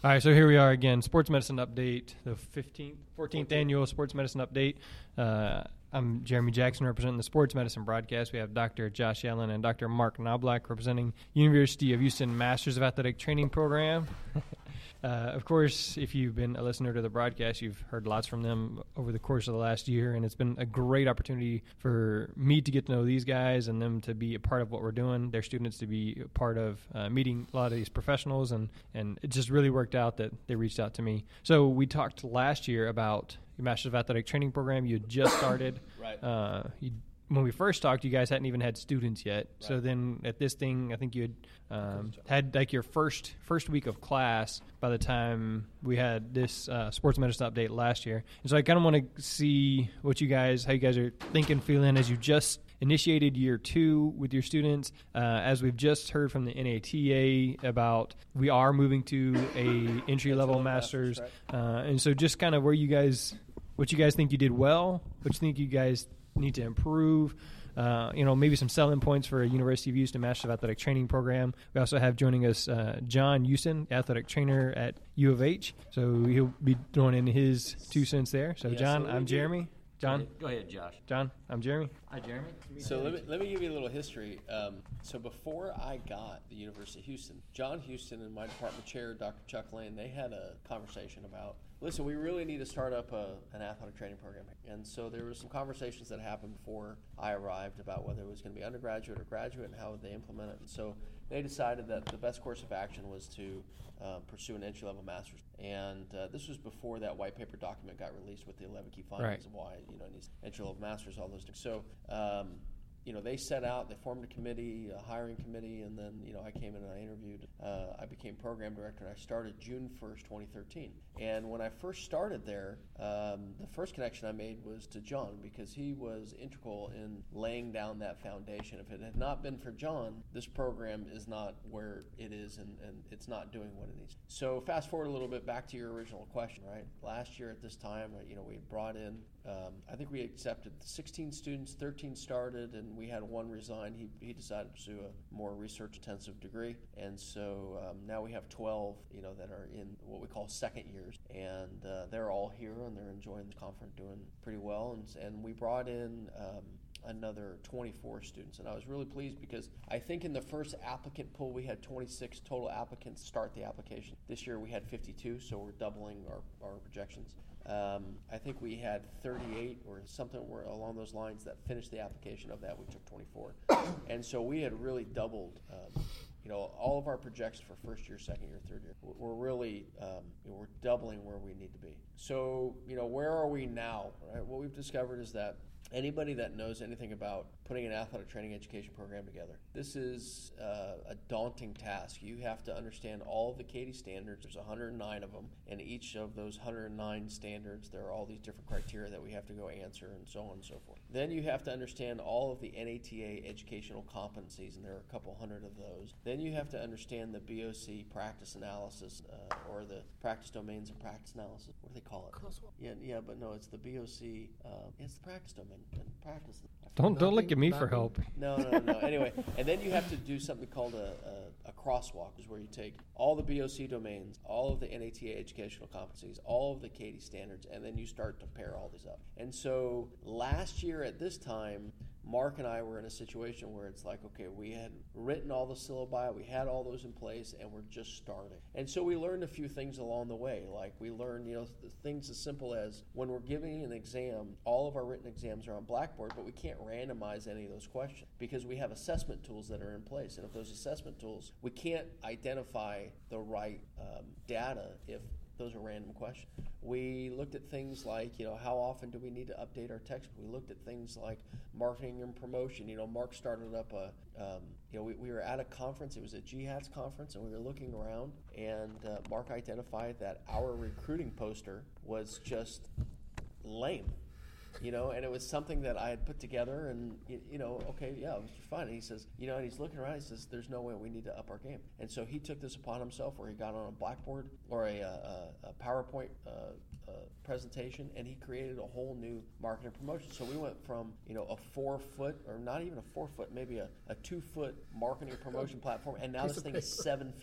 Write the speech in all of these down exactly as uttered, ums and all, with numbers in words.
All right, so here we are again, Sports Medicine Update, the fifteenth, fourteenth annual Sports Medicine Update. Uh, I'm Jeremy Jackson representing the Sports Medicine broadcast. We have Doctor Josh Allen and Doctor Mark Knobloch representing University of Houston Masters of Athletic Training Program. uh, of course, if you've been a listener to the broadcast, you've heard lots from them over the course of the last year, and it's been a great opportunity for me to get to know these guys and them to be a part of what we're doing, their students to be a part of uh, meeting a lot of these professionals, and, and it just really worked out that they reached out to me. So we talked last year about your Masters of Athletic Training Program. You had just started. Right. Uh, you, when we first talked, you guys hadn't even had students yet. Right. So then at this thing, I think you had um, had like your first first week of class by the time we had this uh, Sports Medicine Update last year. And so I kind of want to see what you guys, how you guys are thinking, feeling as you just initiated year two with your students. Uh, as we've just heard from the N A T A about, we are moving to a entry-level masters. masters right. uh, and so just kind of where you guys, what you guys think you did well, what you think you guys need to improve, uh, you know, maybe some selling points for a University of Houston Masters of Athletic Training Program. We also have joining us uh, John Houston, athletic trainer at U of H. So he'll be throwing in his two cents there. So yeah, John, so I'm Jeremy. John? Go ahead, Josh. John, I'm Jeremy. Hi, Jeremy. So let me, let me give you a little history. Um, so before I got the University of Houston, John Houston and my department chair, Doctor Chuck Lane, they had a conversation about, listen, we really need to start up a, an athletic training program. And so there were some conversations that happened before I arrived about whether it was going to be undergraduate or graduate and how would they implement it. And so they decided that the best course of action was to uh, pursue an entry-level master's. And uh, this was before that white paper document got released with the eleven key findings right. of why, you know, it needs entry-level masters, all those things. So, um, you know, they set out, they formed a committee, a hiring committee, and then, you know, I came in and I interviewed. Uh, I became program director, and I started June first, twenty thirteen. And when I first started there, um, the first connection I made was to John, because he was integral in laying down that foundation. If it had not been for John, this program is not where it is, and, and it's not doing what it needs. So fast forward a little bit back to your original question, right? Last year at this time, you know, we brought in, um, I think we accepted sixteen students, thirteen started, and we had one resign. He, he decided to pursue a more research-intensive degree, and so um, now we have twelve, you know, that are in what we call second years, and uh, they're all here and they're enjoying the conference, doing pretty well. And and we brought in um, another twenty-four students, and I was really pleased because I think in the first applicant pool we had twenty-six total applicants start the application. This year we had fifty-two, so we're doubling our, our projections. Um, I think we had thirty-eight or something along those lines that finished the application. Of that, we took twenty-four. And so we had really doubled, um, you know, all of our projections for first year, second year, third year. We're really, um, you know, we're doubling where we need to be. So, you know, where are we now? Right? What we've discovered is that anybody that knows anything about putting an athletic training education program together, this is uh, a daunting task. You have to understand all of the K D standards. There's one hundred nine of them, and each of those one hundred nine standards, there are all these different criteria that we have to go answer, and so on and so forth. Then you have to understand all of the N A T A educational competencies, and there are a couple hundred of those. Then you have to understand the B O C practice analysis, uh, or the practice domains and practice analysis. What do they call it? Yeah, yeah, but no, it's the B O C. Uh, it's the practice domain and practice. Don't don't look at me for help. No, no, no. Anyway, and then you have to do something called a, a, a crosswalk, is where you take all the B O C domains, all of the N A T A educational competencies, all of the K D standards, and then you start to pair all these up. And so last year at this time, Mark and I were in a situation where it's like, okay, we had written all the syllabi, we had all those in place, and we're just starting. And so we learned a few things along the way. Like we learned, you know, things as simple as when we're giving an exam, all of our written exams are on Blackboard, but we can't randomize any of those questions because we have assessment tools that are in place. And if those assessment tools, we can't identify the right um, data if those are random questions. We looked at things like, you know, how often do we need to update our textbook? We looked at things like marketing and promotion. You know, Mark started up a, um, you know, we, we were at a conference. It was a G HATS conference, and we were looking around, and uh, Mark identified that our recruiting poster was just lame. You know, and it was something that I had put together, and, you, you know, okay, yeah, it was fine. And he says, you know, and he's looking around, he says, there's no way we need to up our game. And so he took this upon himself where he got on a Blackboard or a, a, a PowerPoint uh, uh, presentation, and he created a whole new marketing promotion. So we went from, you know, a four foot, or not even a four foot, maybe a, a two foot marketing promotion platform, and now this thing is seven feet.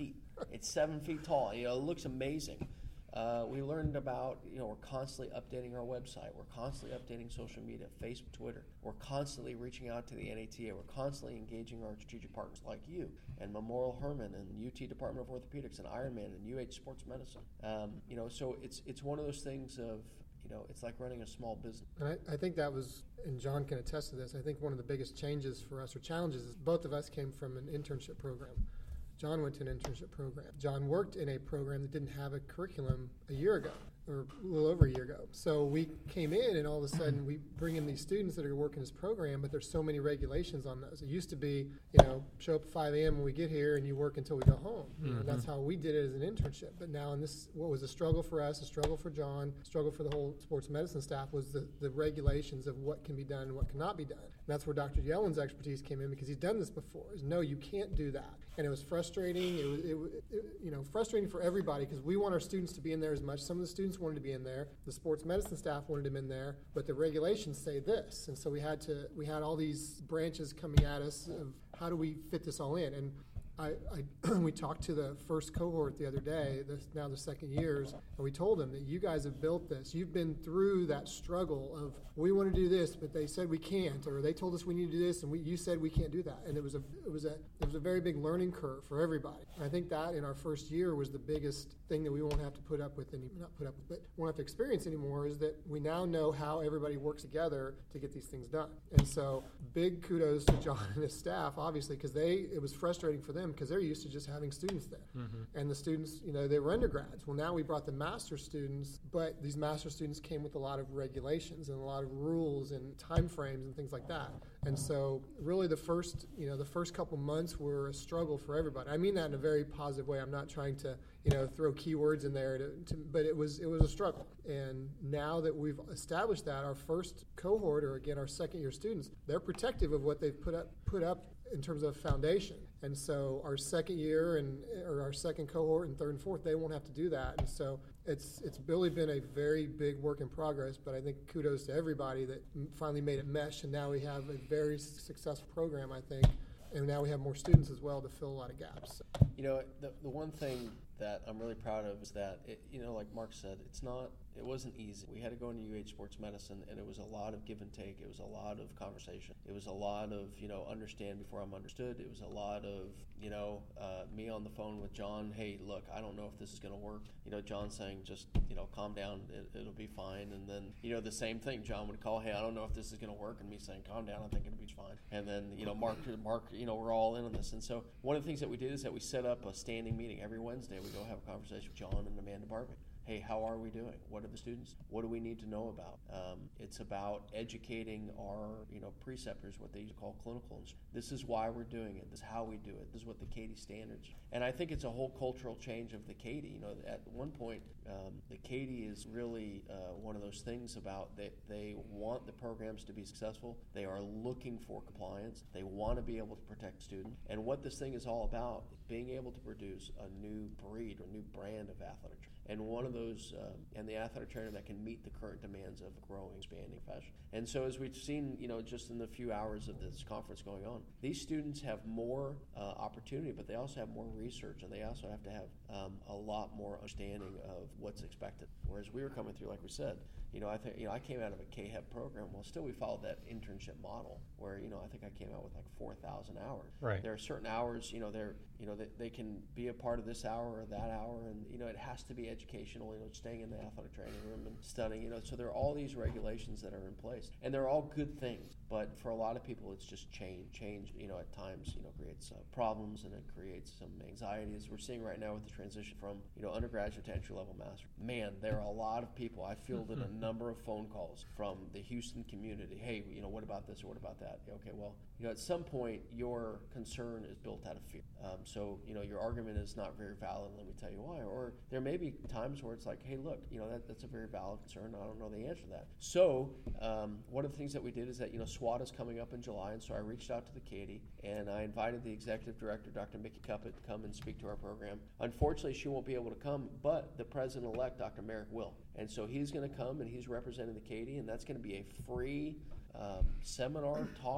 It's seven feet tall. You know, it looks amazing. Uh, we learned about, you know, we're constantly updating our website. We're constantly updating social media, Facebook, Twitter. We're constantly reaching out to the N A T A. We're constantly engaging our strategic partners like you and Memorial Hermann and U T Department of Orthopedics and Ironman and U H Sports Medicine. Um, you know, so it's it's one of those things of, you know, it's like running a small business. And I, I think that was, and John can attest to this, I think one of the biggest changes for us or challenges is both of us came from an internship program. John went to an internship program. John worked in a program that didn't have a curriculum a year ago, or a little over a year ago. So we came in, and all of a sudden we bring in these students that are working this program, but there's so many regulations on those. It used to be, you know, show up at five a.m. when we get here, and you work until we go home. You know, Mm-hmm. that's how we did it as an internship. But now, in this, what was a struggle for us, a struggle for John, a struggle for the whole sports medicine staff, was the, the regulations of what can be done and what cannot be done. And that's where Doctor Yellen's expertise came in, because he's done this before. Is no, you can't do that. And it was frustrating. It was, it, it, you know, frustrating for everybody, because we want our students to be in there as much. Some of the students wanted to be in there. The sports medicine staff wanted them in there, but the regulations say this. And so we had to, we had all these branches coming at us of how do we fit this all in. And I, I we talked to the first cohort the other day, this, now the second years, and we told them that you guys have built this. You've been through that struggle of, we want to do this, but they said we can't, or they told us we need to do this, and we, you said we can't do that. And it was a it was a it was a very big learning curve for everybody. And I think that in our first year was the biggest thing that we won't have to put up with any not put up with, but won't have to experience anymore, is that we now know how everybody works together to get these things done. And so big kudos to John and his staff, obviously, because they it was frustrating for them, because they're used to just having students there. Mm-hmm. And the students, you know, they were undergrads. Well, now we brought the master students, but these master students came with a lot of regulations and a lot of rules and time frames and things like that. And so really the first, you know, the first couple months were a struggle for everybody. I mean that in a very positive way. I'm not trying to, you know, throw keywords in there, to, to, but it was it was a struggle. And now that we've established that, our first cohort, or again, our second year students, they're protective of what they've put up put up in terms of foundation. And so our second year and or our second cohort and third and fourth, they won't have to do that. And so it's it's really been a very big work in progress, but I think kudos to everybody that finally made it mesh, and now we have a very successful program, I think, and now we have more students as well to fill a lot of gaps. You know, the, the one thing that I'm really proud of is that, it, you know, like Mark said, it's not, it wasn't easy. We had to go into U H Sports Medicine, and it was a lot of give and take. It was a lot of conversation. It was a lot of, you know, understand before I'm understood. It was a lot of, you know, uh, me on the phone with John. Hey, look, I don't know if this is going to work. You know, John saying, just, you know, calm down. It, it'll be fine. And then, you know, the same thing. John would call, hey, I don't know if this is going to work. And me saying, calm down. I think it'll be fine. And then, you know, Mark, Mark, you know, we're all in on this. And so one of the things that we did is that we set up a standing meeting every Wednesday. We go have a conversation with John and Amanda Barbie. Hey, how are we doing? What are the students? What do we need to know about? Um, it's about educating our, you know, preceptors, what they call clinical. This is why we're doing it. This is how we do it. This is what the Katie standards. And I think it's a whole cultural change of the Katie. You know, at one point, um, the Katie is really uh, one of those things about that they want the programs to be successful. They are looking for compliance. They want to be able to protect students. And what this thing is all about, being able to produce a new breed or new brand of athletic training. And one of those, um, and the athletic trainer that can meet the current demands of a growing, expanding fashion. And so as we've seen, you know, just in the few hours of this conference going on, these students have more uh, opportunity, but they also have more research, and they also have to have um, a lot more understanding of what's expected. Whereas we were coming through, like we said, you know, I think, you know, I came out of a K H E B program. Well, still we followed that internship model where, you know, I think I came out with like four thousand hours. Right. There are certain hours, you know, they're, you know, they, they can be a part of this hour or that hour, and, you know, it has to be educational, you know, staying in the athletic training room and studying, you know, so there are all these regulations that are in place, and they're all good things, but for a lot of people, it's just change. Change, you know, at times, you know, creates uh, problems, and it creates some anxieties. We're seeing right now with the transition from, you know, undergraduate to entry-level master. Man, there are a lot of people. I fielded a number of phone calls from the Houston community. Hey, you know, what about this or what about that? Okay, well, you know, at some point, your concern is built out of fear. Um, so, you know, your argument is not very valid. Let me tell you why. Or there may be times where it's like, hey, look, you know, that, that's a very valid concern. I don't know the answer to that. So um, one of the things that we did is that, you know, SWAT is coming up in July, and so I reached out to the Katie, and I invited the executive director, Doctor Mickey Cuppett, to come and speak to our program. Unfortunately, she won't be able to come, but the president-elect, Doctor Merrick, will. And so he's going to come, and he's representing the Katie, and that's going to be a free um, seminar talk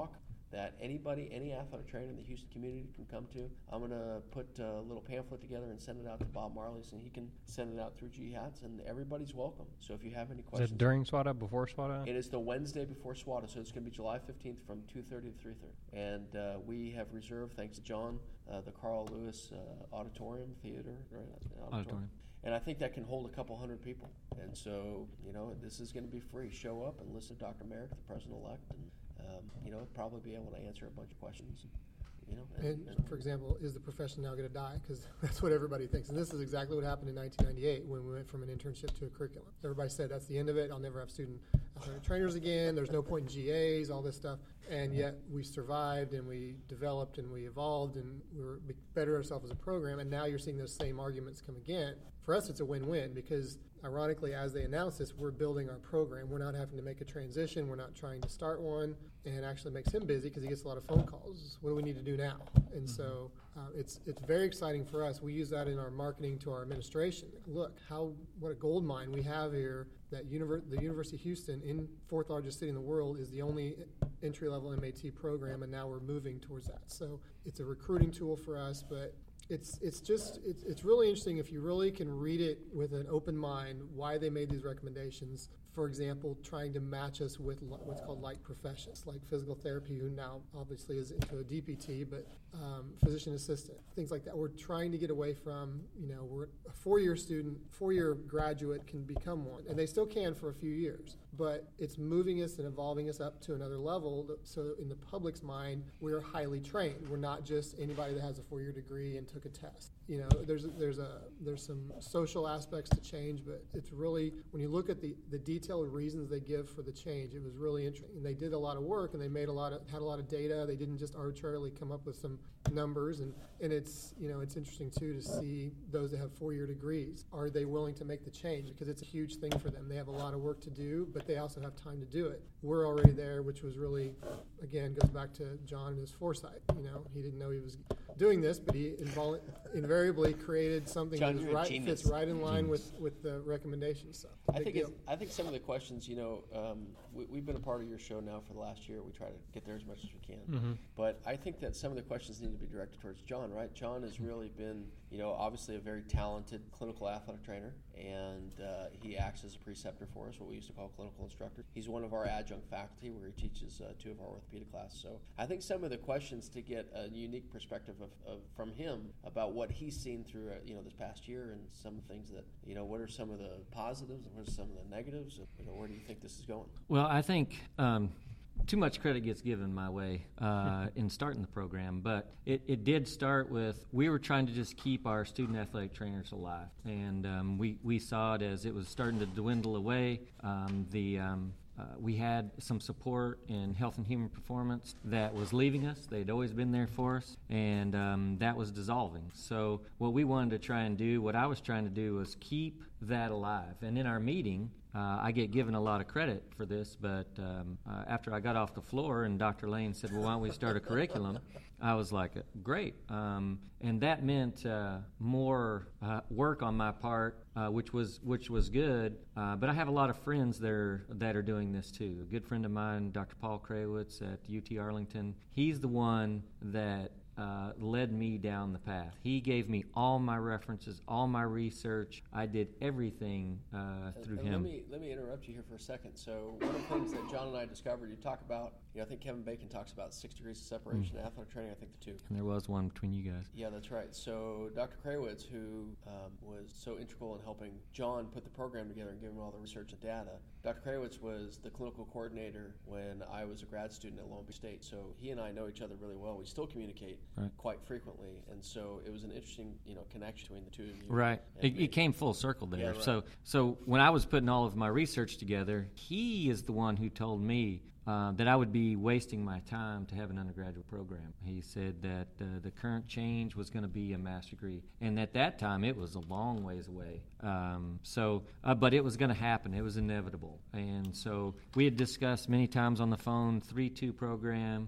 that anybody, any athletic trainer in the Houston community can come to. I'm going to put a little pamphlet together and send it out to Bob Marley, so he can send it out through G HATS, and everybody's welcome. So if you have any questions. Is it during SWATA, before SWATA? It is the Wednesday before SWATA, so it's going to be July fifteenth from two thirty to three thirty. And uh, we have reserved, thanks to John, uh, the Carl Lewis uh, Auditorium Theater. Right? Auditorium. Auditorium. And I think that can hold a couple hundred people. And so, you know, this is going to be free. Show up and listen to Doctor Merrick, the president-elect, and, um, you know, probably be able to answer a bunch of questions. You know, and, And, and for example, is the profession now going to die? Because that's what everybody thinks. And this is exactly what happened in nineteen ninety-eight when we went from an internship to a curriculum. Everybody said, that's the end of it. I'll never have student athletic trainers again. There's no point in G As, all this stuff. And yet we survived and we developed and we evolved and we were better ourselves as a program. And now you're seeing those same arguments come again. For us, it's a win-win because, ironically, as they announce this, we're building our program. We're not having to make a transition. We're not trying to start one. And it actually makes him busy because he gets a lot of phone calls. What do we need to do now? And so uh, it's it's very exciting for us. We use that in our marketing to our administration. Look, how what a gold mine we have here. That univer- the University of Houston, in fourth largest city in the world, is the only entry-level M A T program, and now we're moving towards that. So it's a recruiting tool for us, but It's it's just it's it's really interesting if you really can read it with an open mind why they made these recommendations. For example, trying to match us with li- what's called like professions, like physical therapy, who now obviously is into a D P T, but um, physician assistant, things like that. We're trying to get away from, you know, we're a four-year student, four-year graduate can become one, and they still can for a few years. But it's moving us and evolving us up to another level. So in the public's mind, we're highly trained. We're not just anybody that has a four-year degree and took a test. You know, there's there's a there's some social aspects to change, but it's really, when you look at the, the detailed reasons they give for the change, it was really interesting. And they did a lot of work, and they made a lot of had a lot of data. They didn't just arbitrarily come up with some numbers, and, and it's you know it's interesting too to see those that have four-year degrees. Are they willing to make the change? Because it's a huge thing for them. They have a lot of work to do, but they also have time to do it. We're already there, which was really, again, goes back to John and his foresight. You know, he didn't know he was doing this, but he invol- invariably created something John, that is you're a right, genius. fits right in line with, with the recommendations. So, I big think deal. it's, I think some of the questions, you know, um, we, we've been a part of your show now for the last year. We try to get there as much as we can. Mm-hmm. But I think that some of the questions need to be directed towards John, right? John has really been, you know, obviously a very talented clinical athletic trainer, and uh, he acts as a preceptor for us, what we used to call clinical instructor. He's one of our adjunct faculty where he teaches uh, two of our orthopedic classes. So I think some of the questions to get a unique perspective of, of from him about what he's seen through, uh, you know, this past year, and some things that, you know, what are some of the positives and what are some of the negatives, and, you know, where do you think this is going? Well, I think um, too much credit gets given my way uh, in starting the program, but it, it did start with, we were trying to just keep our student athletic trainers alive, and um, we, we saw it as it was starting to dwindle away. Um, the um, Uh, we had some support in health and human performance that was leaving us. They'd always been there for us, and um, that was dissolving. So what we wanted to try and do, what I was trying to do, was keep that alive. And in our meeting, uh, I get given a lot of credit for this, but um, uh, after I got off the floor and Doctor Lane said, well, why don't we start a curriculum, I was like, great. Um, and that meant uh, more uh, work on my part, uh, which was which was good. Uh, but I have a lot of friends that are, that are doing this too. A good friend of mine, Doctor Paul Krawitz at U T Arlington, he's the one that Uh, led me down the path. He gave me all my references, all my research. I did everything uh, through and him. Let me let me interrupt you here for a second. So one of the things that John and I discovered, you talk about, you know, I think Kevin Bacon talks about six degrees of separation Mm. in athletic training. I think the two. And there was one between you guys. Yeah, that's right. So Doctor Krawitz, who um, was so integral in helping John put the program together and give him all the research and data, Doctor Krawitz was the clinical coordinator when I was a grad student at Long Beach State. So he and I know each other really well. We still communicate Right. quite frequently, and so it was an interesting, you know, connection between the two of you. Right. And It, me. it came full circle there. Yeah, right. So so when I was putting all of my research together, he is the one who told me uh, that I would be wasting my time to have an undergraduate program. He said that uh, the current change was going to be a master's degree, and at that time it was a long ways away. Um, so, uh, but it was going to happen. It was inevitable, and so we had discussed many times on the phone three two program.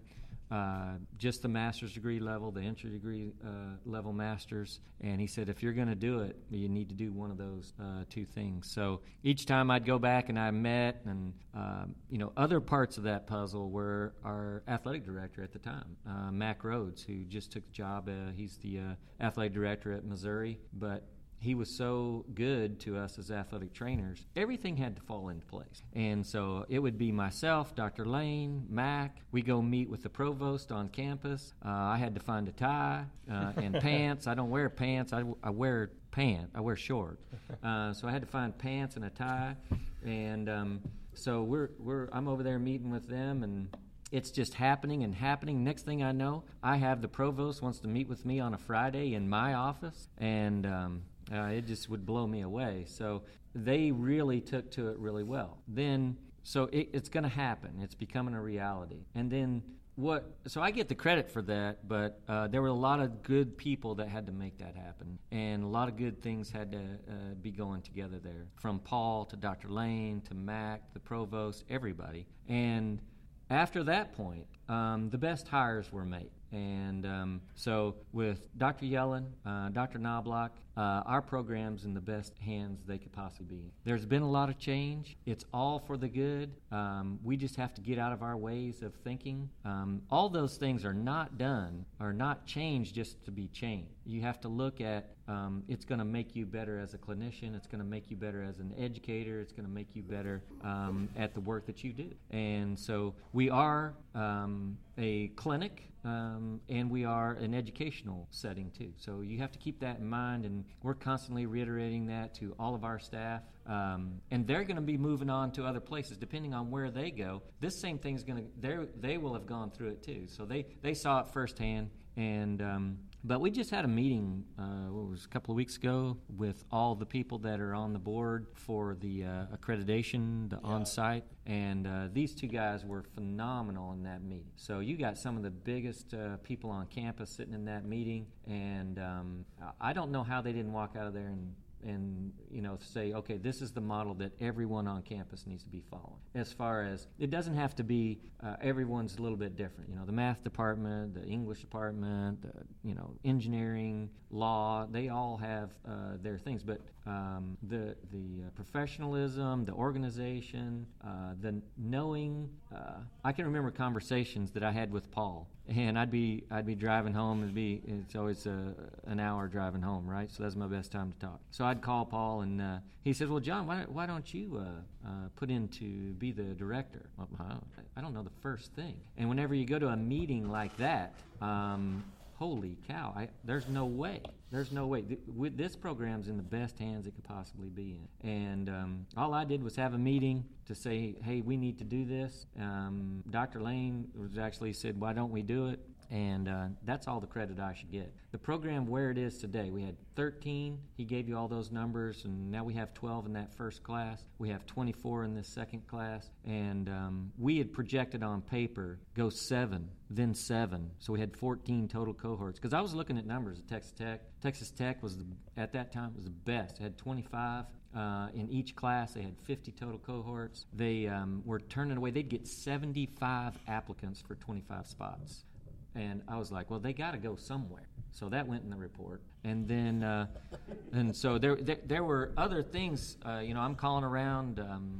uh, just the master's degree level, the entry degree uh, level masters. And he said, if you're going to do it, you need to do one of those uh, two things. So each time I'd go back and I met, and um, you know, other parts of that puzzle were our athletic director at the time, uh, Mac Rhodes, who just took the job. Uh, he's the uh, athletic director at Missouri, but he was so good to us as athletic trainers, everything had to fall into place. And so it would be myself, Doctor Lane, Mac. We go meet with the provost on campus. Uh, I had to find a tie uh, and pants. I don't wear pants. I, I wear pants. I wear shorts. Uh, so I had to find pants and a tie. And um, so we're we're I'm over there meeting with them, and it's just happening and happening. Next thing I know, I have the provost wants to meet with me on a Friday in my office, and um, uh, it just would blow me away. So they really took to it really well. Then, so it, it's going to happen. It's becoming a reality. And then what? So I get the credit for that, but uh, there were a lot of good people that had to make that happen, and a lot of good things had to uh, be going together there. From Paul to Doctor Lane to Mac, the provost, everybody, and after that point, um, the best hires were made. And um, so with Doctor Yellen, uh, Doctor Knobloch, uh, our program's in the best hands they could possibly be in. There's been a lot of change. It's all for the good. Um, we just have to get out of our ways of thinking. Um, all those things are not done, are not changed just to be changed. You have to look at um, it's going to make you better as a clinician. It's going to make you better as an educator. It's going to make you better um, at the work that you do. And so we are um, a clinic. Um, and we are an educational setting too. So you have to keep that in mind, and we're constantly reiterating that to all of our staff. Um, and they're going to be moving on to other places depending on where they go. This same thing is going to, they will have gone through it too. So they, they saw it firsthand. And um, but we just had a meeting, uh, what was it, a couple of weeks ago, with all the people that are on the board for the uh, accreditation, the yeah. on-site, and uh, these two guys were phenomenal in that meeting. So you got some of the biggest uh, people on campus sitting in that meeting, and um, I don't know how they didn't walk out of there and and you know say, okay, this is the model that everyone on campus needs to be following. As far as it doesn't have to be uh, everyone's a little bit different. You know, the math department, the English department, the, you know, engineering, law, they all have uh, their things. But um, the the uh, professionalism, the organization, uh, the knowing. Uh, I can remember conversations that I had with Paul. And I'd be I'd be driving home. It'd be it's always a, an hour driving home, right? So that's my best time to talk. So I'd call Paul, and uh, he said, "Well, John, why why don't you uh, uh, put in to be the director?" Well, I don't know the first thing. And whenever you go to a meeting like that, um, holy cow! I, there's no way. There's no way. Th- with this program's in the best hands it could possibly be in. And um, all I did was have a meeting to say, hey, we need to do this. Um, Doctor Lane was actually said, why don't we do it? And uh, that's all the credit I should get. The program where it is today, we had thirteen. He gave you all those numbers, and now we have twelve in that first class. We have twenty-four in this second class. And um, we had projected on paper, go seven, then seven. So we had fourteen total cohorts. Because I was looking at numbers at Texas Tech. Texas Tech was, the, at that time, was the best. It had twenty-five. Uh, in each class, they had fifty total cohorts. They um, were turning away. They'd get seventy-five applicants for twenty-five spots. And I was like, well, they got to go somewhere. So that went in the report. And then, uh, and so there, there, there were other things. Uh, you know, I'm calling around um,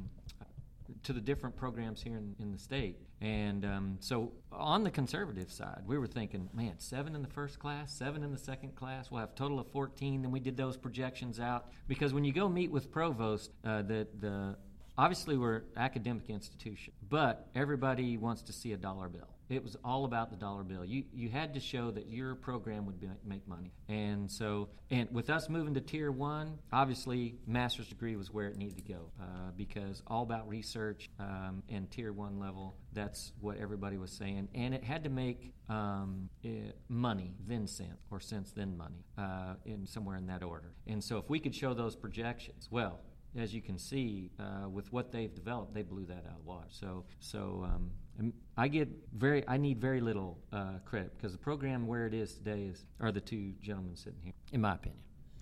to the different programs here in, in the state. And um, so on the conservative side, we were thinking, man, seven in the first class, seven in the second class. We'll have a total of fourteen. Then we did those projections out. Because when you go meet with provost, uh, the the obviously we're an academic institution, but everybody wants to see a dollar bill. It was all about the dollar bill. You you had to show that your program would be, make money. And so, and with us moving to Tier one, obviously master's degree was where it needed to go uh, because all about research um, and Tier one level, that's what everybody was saying. And it had to make um, it, money, then cent, or cents, then money, uh, in somewhere in that order. And so if we could show those projections, well, as you can see, uh, with what they've developed, they blew that out of the water. So, so um, I get very, I need very little uh, credit because the program where it is today is are the two gentlemen sitting here, in my opinion.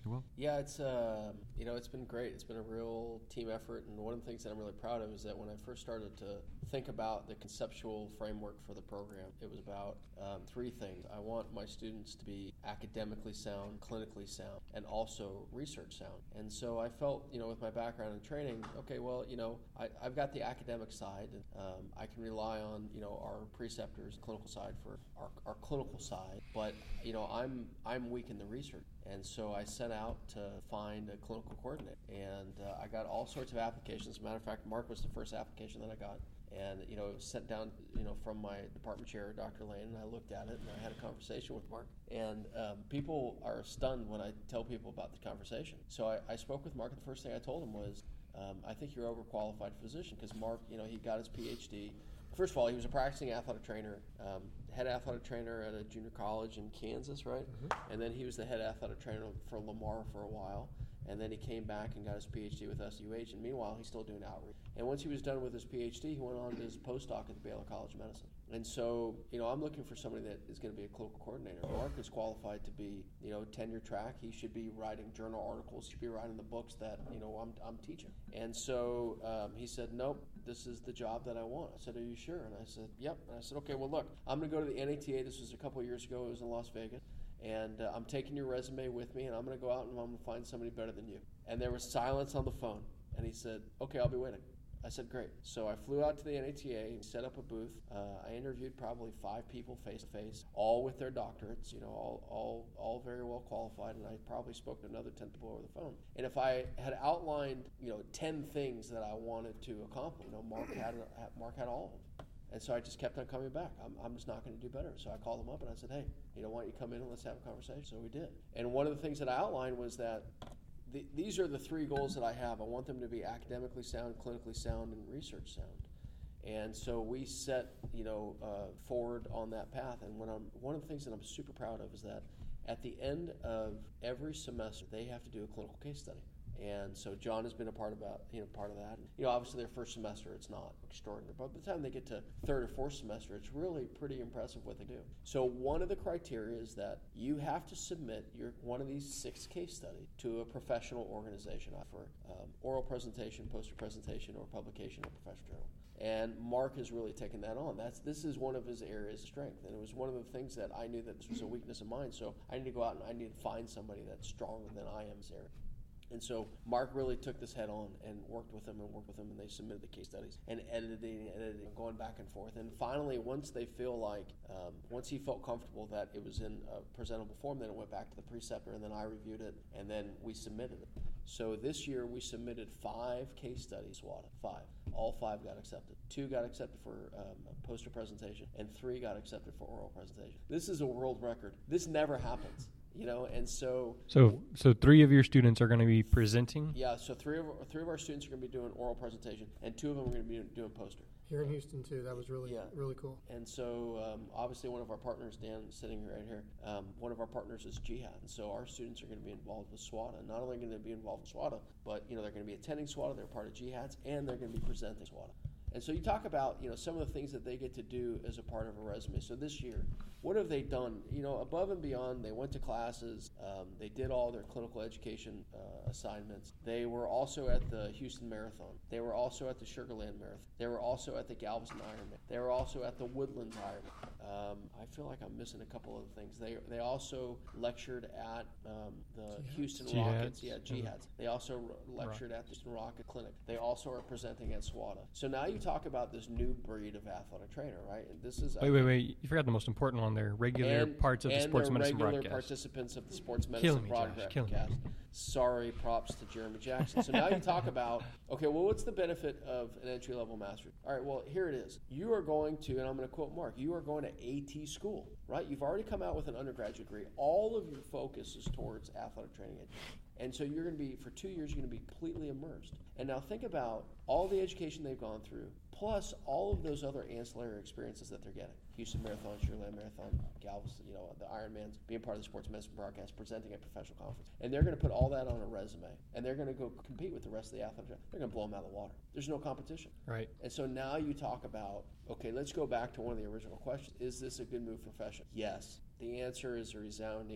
Well, Yeah, it's uh, you know it's been great. It's been a real team effort, and one of the things that I'm really proud of is that when I first started to think about the conceptual framework for the program, it was about um, three things. I want my students to be academically sound, clinically sound, and also research sound. And so I felt, you know, with my background in training, okay, well, you know, I, I've got the academic side. Um, I can rely on, you know, our preceptors, clinical side for our, our clinical side, but you know, I'm I'm weak in the research. And so I set out to find a clinical coordinator. And uh, I got all sorts of applications. As a matter of fact, Mark was the first application that I got. And, you know, it was sent down, you know, from my department chair, Doctor Lane, and I looked at it and I had a conversation with Mark. And um, people are stunned when I tell people about the conversation. So I, I spoke with Mark, and the first thing I told him was, um, I think you're an overqualified physician, because Mark, you know, he got his P H D. First of all, he was a practicing athletic trainer, um, head athletic trainer at a junior college in Kansas, right? Mm-hmm. And then he was the head athletic trainer for Lamar for a while. And then he came back and got his P H D with S U H. And meanwhile, he's still doing outreach. And once he was done with his P H D, he went on to his postdoc at the Baylor College of Medicine. And so, you know, I'm looking for somebody that is going to be a clinical coordinator. Mark is qualified to be, you know, tenure track. He should be writing journal articles. He should be writing the books that, you know, I'm, I'm teaching. And so um, he said, nope, this is the job that I want. I said, are you sure? And I said, yep. And I said, okay, well, look, I'm going to go to the N A T A. This was a couple of years ago. It was in Las Vegas. And uh, I'm taking your resume with me, and I'm going to go out and I'm going to find somebody better than you. And there was silence on the phone. And he said, okay, I'll be waiting. I said, great. So I flew out to the N A T A and set up a booth. Uh, I interviewed probably five people face-to-face, all with their doctorates, you know, all, all, all very well qualified, and I probably spoke to another ten people over the phone. And if I had outlined, you know, ten things that I wanted to accomplish, you know, Mark had, Mark had all of them. And so I just kept on coming back. I'm, I'm just not going to do better. So I called him up and I said, hey, you know, why don't you come in and let's have a conversation? So we did. And one of the things that I outlined was that The, these are the three goals that I have. I want them to be academically sound, clinically sound, and research sound. And so we set, you know, uh, forward on that path. And when I'm, one of the things that I'm super proud of is that at the end of every semester, they have to do a clinical case study. And so John has been a part about, you know, part of that. And, you know, obviously their first semester, it's not extraordinary, but by the time they get to third or fourth semester, it's really pretty impressive what they do. So one of the criteria is that you have to submit your one of these six case studies to a professional organization for um, oral presentation, poster presentation, or publication in a professional journal. And Mark has really taken that on. That's this is one of his areas of strength, and it was one of the things that I knew that this was a weakness of mine. So I need to go out and I need to find somebody that's stronger than I am in this area. And so Mark really took this head on and worked with them and worked with them, and they submitted the case studies and editing and editing, going back and forth. And finally, once they feel like, um, once he felt comfortable that it was in a presentable form, then it went back to the preceptor, and then I reviewed it, and then we submitted it. So this year we submitted five case studies, SWATA, five. All five got accepted. Two got accepted for um, a poster presentation, and three got accepted for oral presentation. This is a world record. This never happens. You know, and so so so three of your students are going to be presenting. Yeah, so three of three of our students are going to be doing oral presentation, and two of them are going to be doing poster. Here in Houston too. That was really yeah. really cool. And so um, obviously one of our partners, Dan, sitting right here. Um, one of our partners is Jihad, and so our students are going to be involved with SWATA. Not only going to be involved with SWATA, but you know they're going to be attending SWATA. They're part of Jihad's, and they're going to be presenting SWATA. And so you talk about, you know, some of the things that they get to do as a part of a resume. So this year, what have they done? You know, above and beyond, they went to classes. Um, they did all their clinical education uh, assignments. They were also at the Houston Marathon. They were also at the Sugar Land Marathon. They were also at the Galveston Ironman. They were also at the Woodlands Ironman. Um, I feel like I'm missing a couple of things. They they also lectured at um, the Jihad. Houston Jihad. Rockets. Yeah, Jihad's. They also lectured Rock. at the Houston Rocket Clinic. They also are presenting at SWATA. So now you talk about this new breed of athletic trainer, right? And this is wait, wait, wait. You forgot the most important one there. Regular and, parts of the sports medicine regular broadcast. participants of the sports medicine me, broadcast. Josh, Sorry, props to Jeremy Jackson. So now you talk about, okay, well, what's the benefit of an entry-level master's? All right, well, here it is. You are going to, and I'm going to quote Mark, you are going to A T school, right? You've already come out with an undergraduate degree. All of your focus is towards athletic training education. And so you're going to be, for two years, you're going to be completely immersed. And now think about all the education they've gone through, plus all of those other ancillary experiences that they're getting. Houston Marathon, Sugar Land Marathon, Galveston, you know, the Ironmans, being part of the sports medicine broadcast, presenting at professional conference. And they're going to put all that on a resume, and they're going to go compete with the rest of the athletes. They're going to blow them out of the water. There's no competition. Right. And so now you talk about, okay, let's go back to one of the original questions. Is this a good move for profession? Yes. The answer is a resounding yes.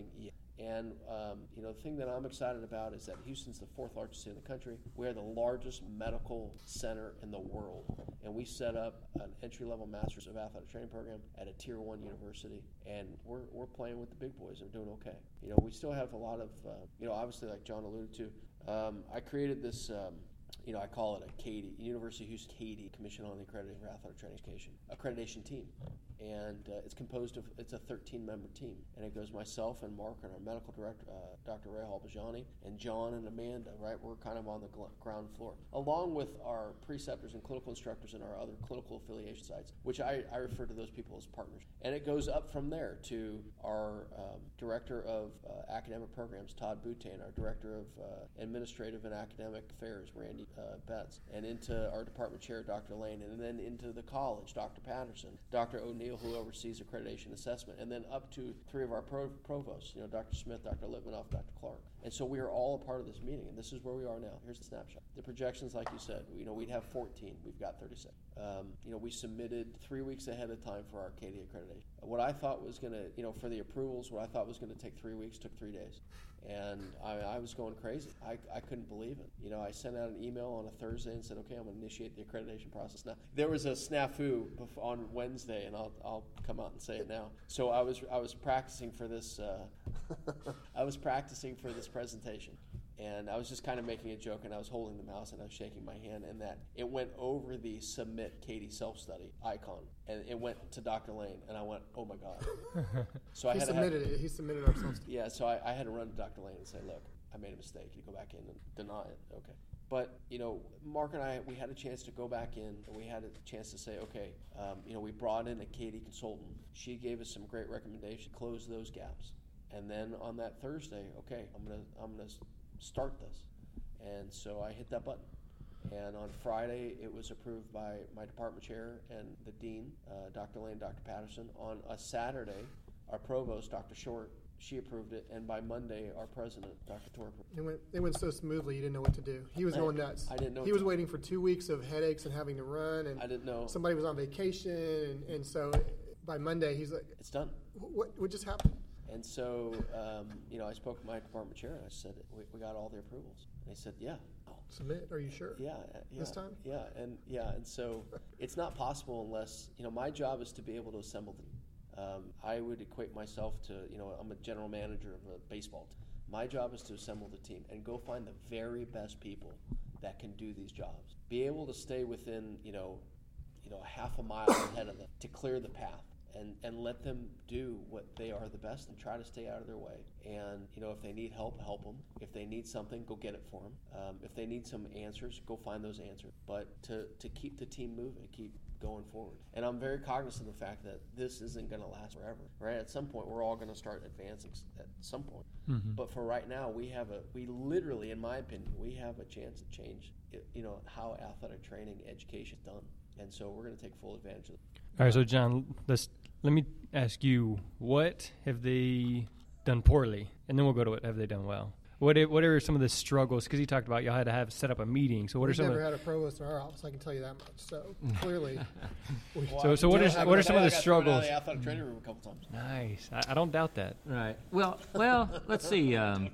And, um, you know, the thing that I'm excited about is that Houston's the fourth largest city in the country. We're the largest medical center in the world. And we set up an entry-level Masters of Athletic Training program at a Tier one university. And we're, we're playing with the big boys and we're doing okay. You know, we still have a lot of, uh, you know, obviously like John alluded to, um, I created this, um, you know, I call it a CATIE, University of Houston CATIE, Commission on the Accrediting for Athletic Training Education, accreditation team. And uh, it's composed of, it's a thirteen-member team. And it goes myself and Mark and our medical director, uh, Doctor Ray Halbajani, and John and Amanda, right? We're kind of on the gl- ground floor, along with our preceptors and clinical instructors and our other clinical affiliation sites, which I, I refer to those people as partners. And it goes up from there to our um, director of uh, academic programs, Todd Boutain, our director of uh, administrative and academic affairs, Randy uh, Betts, and into our department chair, Doctor Lane, and then into the college, Doctor Patterson, Doctor O'Neill, who oversees accreditation assessment, and then up to three of our pro- provosts, you know, Doctor Smith, Doctor Litmanoff, Doctor Clark. And so we are all a part of this meeting, and this is where we are now. Here's the snapshot. The projections, like you said, you know, we'd have fourteen. We've got thirty-six. Um, you know, we submitted three weeks ahead of time for our CATIE accreditation. What I thought was going to, you know, for the approvals, what I thought was going to take three weeks took three days. And I, I was going crazy. I, I couldn't believe it. You know, I sent out an email on a Thursday and said, okay, I'm going to initiate the accreditation process now. There was a snafu on Wednesday, and I'll I'll come out and say it now. So I was I was practicing for this. Uh, I was practicing for this presentation. And I was just kind of making a joke, and I was holding the mouse, and I was shaking my hand, and that it went over the submit CATIE self-study icon, and it went to Doctor Lane, and I went, oh my God. So I he had submitted have, it. He submitted our self-study. Yeah, so I, I had to run to Doctor Lane and say, look, I made a mistake. You go back in and deny it. Okay. But, you know, Mark and I, we had a chance to go back in, and we had a chance to say, okay, um, you know, we brought in a CATIE consultant. She gave us some great recommendations, close those gaps. And then on that Thursday, okay, I'm gonna I'm gonna start this. And so I hit that button. And on Friday, it was approved by my department chair and the dean, uh, Doctor Lane, Doctor Patterson. On a Saturday, our provost, Doctor Short, she approved it. And by Monday, our president, Doctor Torp. It went, it went so smoothly, you didn't know what to do. He was I, going nuts. I didn't know. He was waiting for two weeks of headaches and having to run. And I didn't know. Somebody was on vacation. And, and so by Monday, he's like, it's done. What, what just happened? And so, um, you know, I spoke to my department chair, and I said, we, we got all the approvals. And he said, yeah. Submit, are you sure? Yeah, yeah. This time? Yeah, and yeah, and so it's not possible unless, you know, my job is to be able to assemble them. Um, I would equate myself to, you know, I'm a general manager of a baseball team. My job is to assemble the team and go find the very best people that can do these jobs. Be able to stay within, you know, you know, half a mile ahead of them to clear the path. And, and let them do what they are the best and try to stay out of their way. And, you know, if they need help, help them. If they need something, go get it for them. Um, if they need some answers, go find those answers. But to, to keep the team moving, keep going forward. And I'm very cognizant of the fact that this isn't going to last forever, right? At some point, we're all going to start advancing at some point. Mm-hmm. But for right now, we have a, we literally, in my opinion, we have a chance to change, you know, how athletic training education is done. And so we're going to take full advantage of it. All right, so John, let's let me ask you, what have they done poorly, and then we'll go to what have they done well. What are, what are some of the struggles? Because you talked about y'all had to have set up a meeting. So what We've are some? Never of had a provost in our office. I can tell you that much. So clearly, we, well, so so what is what are some of the struggles? The athletic training room a couple times. Nice. I, I don't doubt that. Right. Well, well, let's see. Um,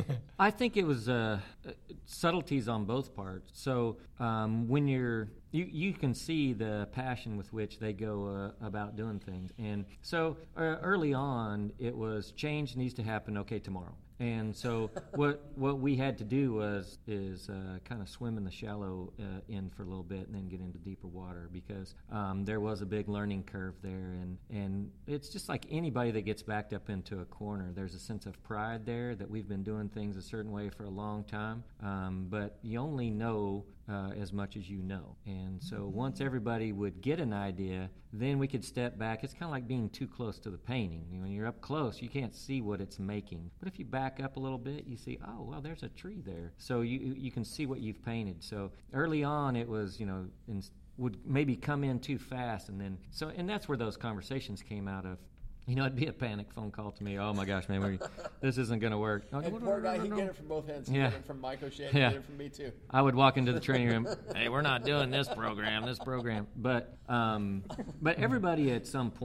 I think it was uh, subtleties on both parts. So um, when you're You, you can see the passion with which they go uh, about doing things. And so uh, early on, it was change needs to happen, okay, tomorrow. And so what what we had to do was is uh, kind of swim in the shallow uh, end for a little bit and then get into deeper water because um, there was a big learning curve there. And, and it's just like anybody that gets backed up into a corner. There's a sense of pride there that we've been doing things a certain way for a long time. Um, but you only know Uh, as much as you know. And so once everybody would get an idea, then we could step back. It's kind of like being too close to the painting. When you're up close, you can't see what it's making. But if you back up a little bit, you see, oh, well, there's a tree there. So you you can see what you've painted. So early on, it was, you know, in, would maybe come in too fast. And then, so, and that's where those conversations came out of. You know, it'd be a panic phone call to me. Oh, my gosh, man, we, this isn't going to work. Oh, and poor guy, he'd get it from both ends. He'd yeah. get it from Mike O'Shea, yeah. get it from me, too. I would walk into the training room, hey, we're not doing this program, this program. But um, but everybody at some point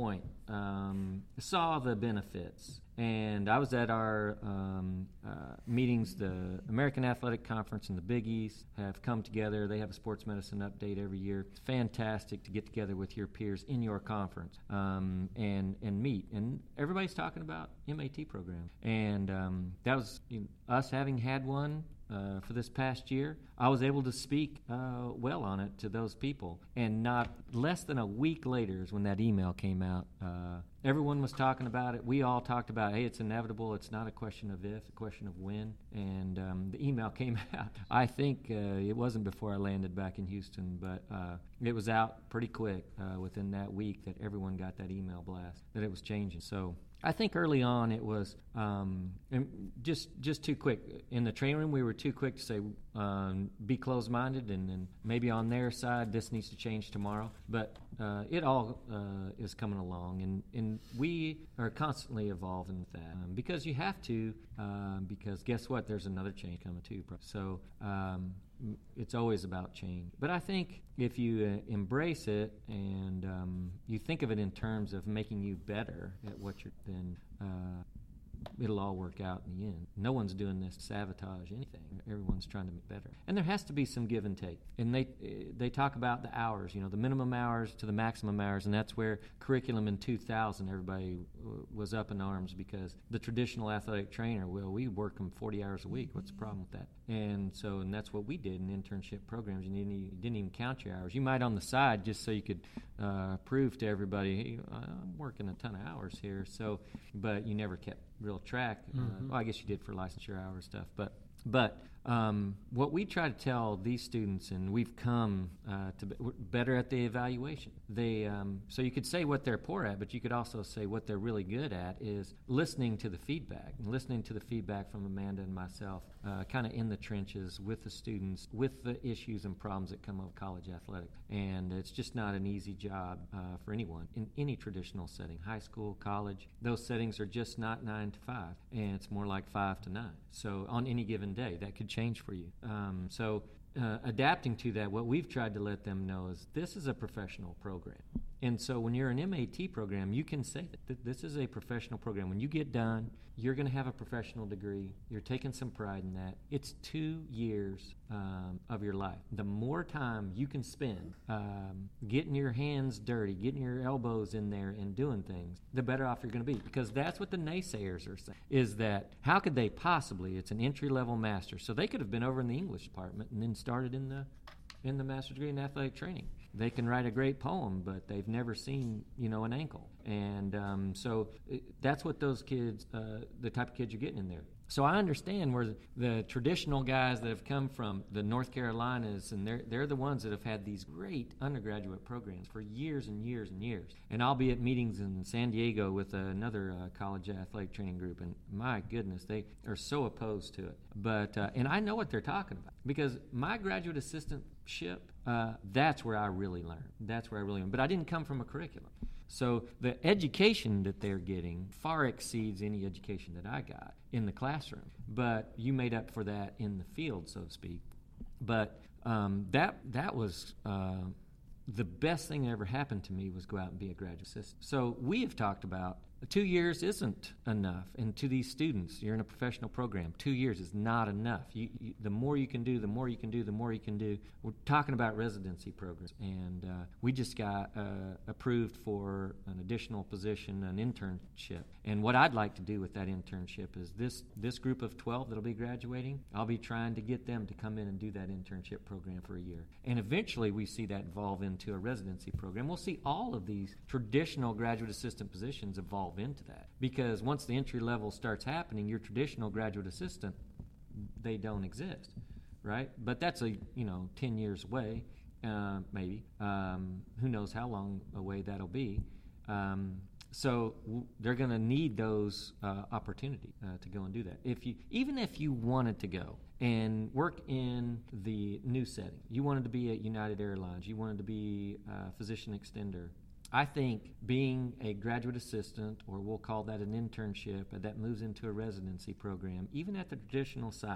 um, saw the benefits. And I was at our um, uh, meetings. The American Athletic Conference and the Big East have come together. They have a sports medicine update every year. It's fantastic to get together with your peers in your conference um, and and meet. And everybody's talking about M A T program. And um, that was you know, us having had one uh, for this past year. I was able to speak uh, well on it to those people. And not less than a week later is when that email came out. Uh, Everyone was talking about it. We all talked about, hey, it's inevitable. It's not a question of if, a question of when. And um, the email came out. I think uh, it wasn't before I landed back in Houston, but uh, it was out pretty quick uh, within that week that everyone got that email blast that it was changing. So I think early on it was um, and just just too quick. In the training room, we were too quick to say, um, be closed-minded, and, and maybe on their side, this needs to change tomorrow. But uh, it all uh, is coming along, and, and we are constantly evolving with that um, because you have to, um, because guess what? There's another change coming too. So um, it's always about change. But I think if you uh, embrace it and um, you think of it in terms of making you better at what you're, then uh, it'll all work out in the end. No one's doing this to sabotage anything. Everyone's trying to make better. And there has to be some give and take. And they they talk about the hours, you know, the minimum hours to the maximum hours, and that's where curriculum in two thousand, everybody w- was up in arms because the traditional athletic trainer, well, we work them forty hours a week. What's the problem with that? And so, and that's what we did in internship programs. You didn't, you didn't even count your hours. You might on the side just so you could uh, prove to everybody, hey, I'm working a ton of hours here. So, but you never kept real track. Mm-hmm. Uh, well, I guess you did for licensure hour stuff, but but um, what we try to tell these students, and we've come uh, to be, we're better at the evaluation. They um, so you could say what they're poor at, but you could also say what they're really good at is listening to the feedback, and listening to the feedback from Amanda and myself, uh, kind of in the trenches with the students, with the issues and problems that come up with college athletics. And it's just not an easy job uh, for anyone in any traditional setting, high school, college. Those settings are just not nine to five, and it's more like five to nine. So on any given day, that could change for you. Um, so uh, adapting to that, what we've tried to let them know is this is a professional program. And so when you're an M A T program, you can say that this is a professional program. When you get done, you're going to have a professional degree. You're taking some pride in that. It's two years um, of your life. The more time you can spend um, getting your hands dirty, getting your elbows in there and doing things, the better off you're going to be. Because that's what the naysayers are saying, is that how could they possibly, it's an entry-level master, so they could have been over in the English department and then started in the in the master's degree in athletic training. They can write a great poem, but they've never seen, you know, an ankle. And um, so it, that's what those kids, uh, the type of kids you're getting in there. So I understand where the, the traditional guys that have come from the North Carolinas, and they're they're the ones that have had these great undergraduate programs for years and years and years. And I'll be at meetings in San Diego with another uh, college athletic training group, and my goodness, they are so opposed to it. But uh, and I know what they're talking about because my graduate assistantship, uh, that's where I really learned. That's where I really learned. But I didn't come from a curriculum. So the education that they're getting far exceeds any education that I got in the classroom. But you made up for that in the field, so to speak. But um, that that was uh, the best thing that ever happened to me was go out and be a graduate assistant. So we have talked about two years isn't enough. And to these students, you're in a professional program. Two years is not enough. You, you, the more you can do, the more you can do, the more you can do. We're talking about residency programs. And uh, we just got uh, approved for an additional position, an internship. And what I'd like to do with that internship is this, this group of twelve that'll be graduating, I'll be trying to get them to come in and do that internship program for a year. And eventually we see that evolve into a residency program. We'll see all of these traditional graduate assistant positions evolve into that, because once the entry level starts happening, your traditional graduate assistant, they don't exist, right? But that's a you know ten years away, uh, maybe. Um, who knows how long away that'll be? Um, so w- they're going to need those uh, opportunities uh, to go and do that. If you, even if you wanted to go and work in the new setting, you wanted to be at United Airlines, you wanted to be a physician extender. I think being a graduate assistant, or we'll call that an internship, that moves into a residency program, even at the traditional side,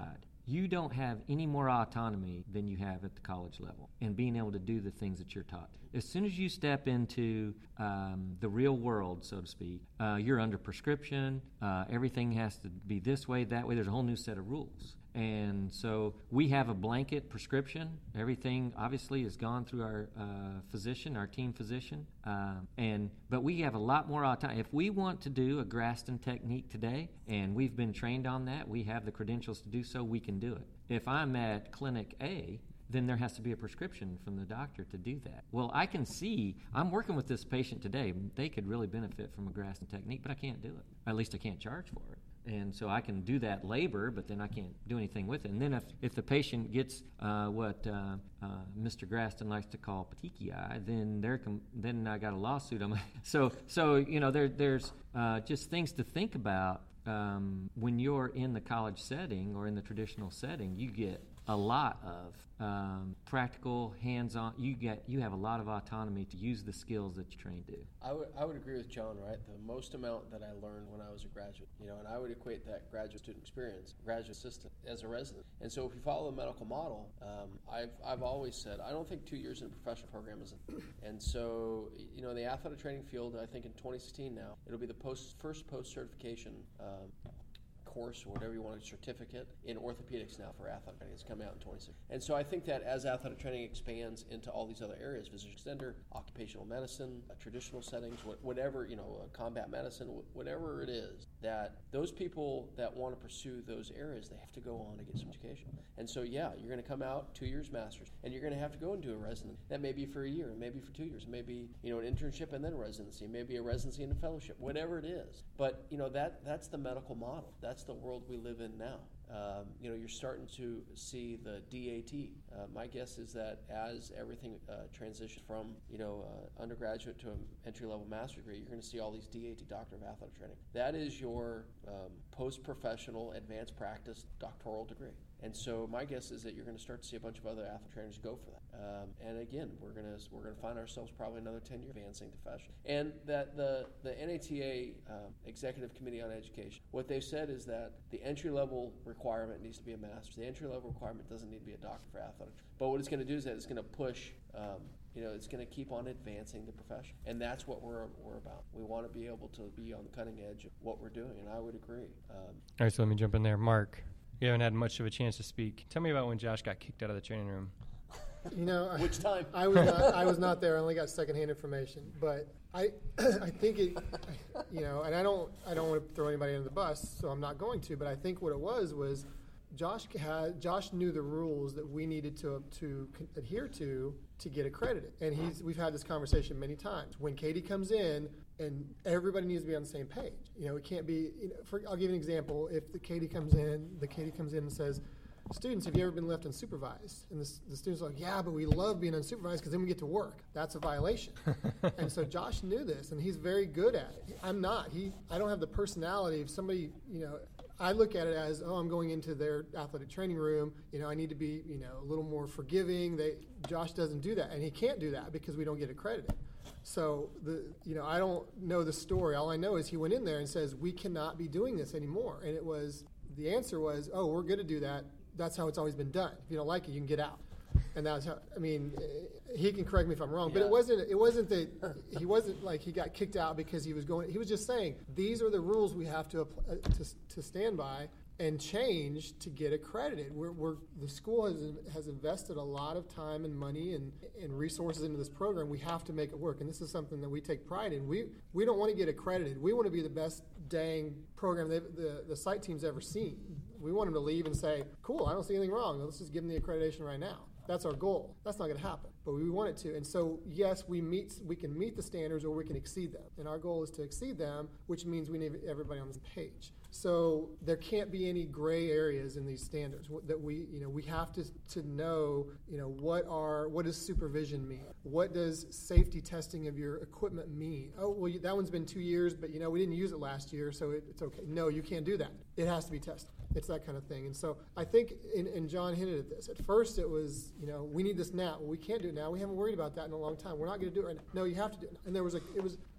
you don't have any more autonomy than you have at the college level and being able to do the things that you're taught. As soon as you step into um, the real world, so to speak, uh, you're under prescription. Uh, everything has to be this way, that way. There's a whole new set of rules. And so we have a blanket prescription. Everything obviously has gone through our uh, physician, our team physician. Uh, and but we have a lot more autonomy. If we want to do a Graston technique today, and we've been trained on that, we have the credentials to do so, we can do it. If I'm at Clinic A, then there has to be a prescription from the doctor to do that. Well, I can see, I'm working with this patient today. They could really benefit from a Graston technique, but I can't do it. At least I can't charge for it. And so I can do that labor, but then I can't do anything with it. And then if, if the patient gets uh, what uh, uh, Mister Graston likes to call petechiae, then they're com- then I got a lawsuit on my so so you know there there's uh, just things to think about um, when you're in the college setting or in the traditional setting. You get a lot of um, practical, hands-on. You get you have a lot of autonomy to use the skills that you trained to. I would I would agree with John, right? The most amount that I learned when I was a graduate, you know, and I would equate that graduate student experience, graduate assistant, as a resident. And so if you follow the medical model, um, I've I've always said I don't think two years in a professional program is enough. And so you know, in the athletic training field, I think in twenty sixteen now, it'll be the post first post certification. Um, course or whatever you want, a certificate in orthopedics now for athletic training. It's coming out in twenty-six. And so I think that as athletic training expands into all these other areas, physician extender, occupational medicine, uh, traditional settings, whatever, you know, uh, combat medicine, whatever it is, that those people that want to pursue those areas, they have to go on to get some education. And so, yeah, you're going to come out two years master's, and you're going to have to go and do a residency. That may be for a year, maybe for two years, maybe, you know, an internship and then a residency, maybe a residency and a fellowship, whatever it is. But, you know, that that's the medical model. That's the world we live in now. Um, you know, you're starting to see the D A T. Uh, my guess is that as everything uh, transitions from, you know, uh, undergraduate to an entry-level master's degree, you're going to see all these D A T, Doctor of Athletic Training. That is your um, post-professional advanced practice doctoral degree. And so my guess is that you're going to start to see a bunch of other athletic trainers go for that. Um, and again, we're going to we're going to find ourselves probably another ten years advancing to fashion. And that the the N A T A um, Executive Committee on Education, what they've said is that the entry level requirement needs to be a master's. The entry level requirement doesn't need to be a doctor for athletics. But what it's going to do is that it's going to push. Um, You know, it's going to keep on advancing the profession. And that's what we're we're about. We want to be able to be on the cutting edge of what we're doing, and I would agree. Um, All right, so let me jump in there. Mark, you haven't had much of a chance to speak. Tell me about when Josh got kicked out of the training room. You know, Which time? I was not, I was not there. I only got secondhand information, but I I think it, you know, and I don't I don't want to throw anybody under the bus, so I'm not going to. But I think what it was was Josh had Josh knew the rules that we needed to to adhere to to get accredited, and he's we've had this conversation many times. When Katie comes in, and everybody needs to be on the same page. You know, it can't be. You know, for, I'll give you an example. If the Katie comes in, the Katie comes in and says, "Students, have you ever been left unsupervised?" And the, the students are like, "Yeah, but we love being unsupervised because then we get to work." That's a violation. And so Josh knew this, and he's very good at it. I'm not. He. I don't have the personality of somebody. You know, I look at it as, oh, I'm going into their athletic training room. You know, I need to be, you know, a little more forgiving. They. Josh doesn't do that, and he can't do that because we don't get accredited. So the, you know, I don't know the story. All I know is he went in there and says, we cannot be doing this anymore. And it was, the answer was, oh, we're going to do that. That's how it's always been done. If you don't like it, you can get out. And that's how, I mean, he can correct me if I'm wrong, but Yeah. it wasn't, it wasn't that, he wasn't like he got kicked out because he was going, he was just saying, these are the rules we have to, uh, to, to stand by and change to get accredited. We're, we're the school has has invested a lot of time and money and, and resources into this program. We have to make it work, and this is something that we take pride in. We we don't want to get accredited. We want to be the best dang program the the site team's ever seen. We want them to leave and say, "Cool, I don't see anything wrong. Let's just give them the accreditation right now." That's our goal. That's not going to happen, but we want it to. And so, yes, we meet. We can meet the standards, or we can exceed them. And our goal is to exceed them, which means we need everybody on the page. So there can't be any gray areas in these standards that we, you know, we have to to know, you know, what are what does supervision mean? What does safety testing of your equipment mean? Oh, well, you, that one's been two years, but you know, we didn't use it last year, so it, it's okay. No, you can't do that. It has to be tested. It's that kind of thing. And so I think, and, and John hinted at this, at first it was, you know, we need this now. Well, we can't do it now. We haven't worried about that in a long time. We're not going to do it right now. No, you have to do it. And there was a, it was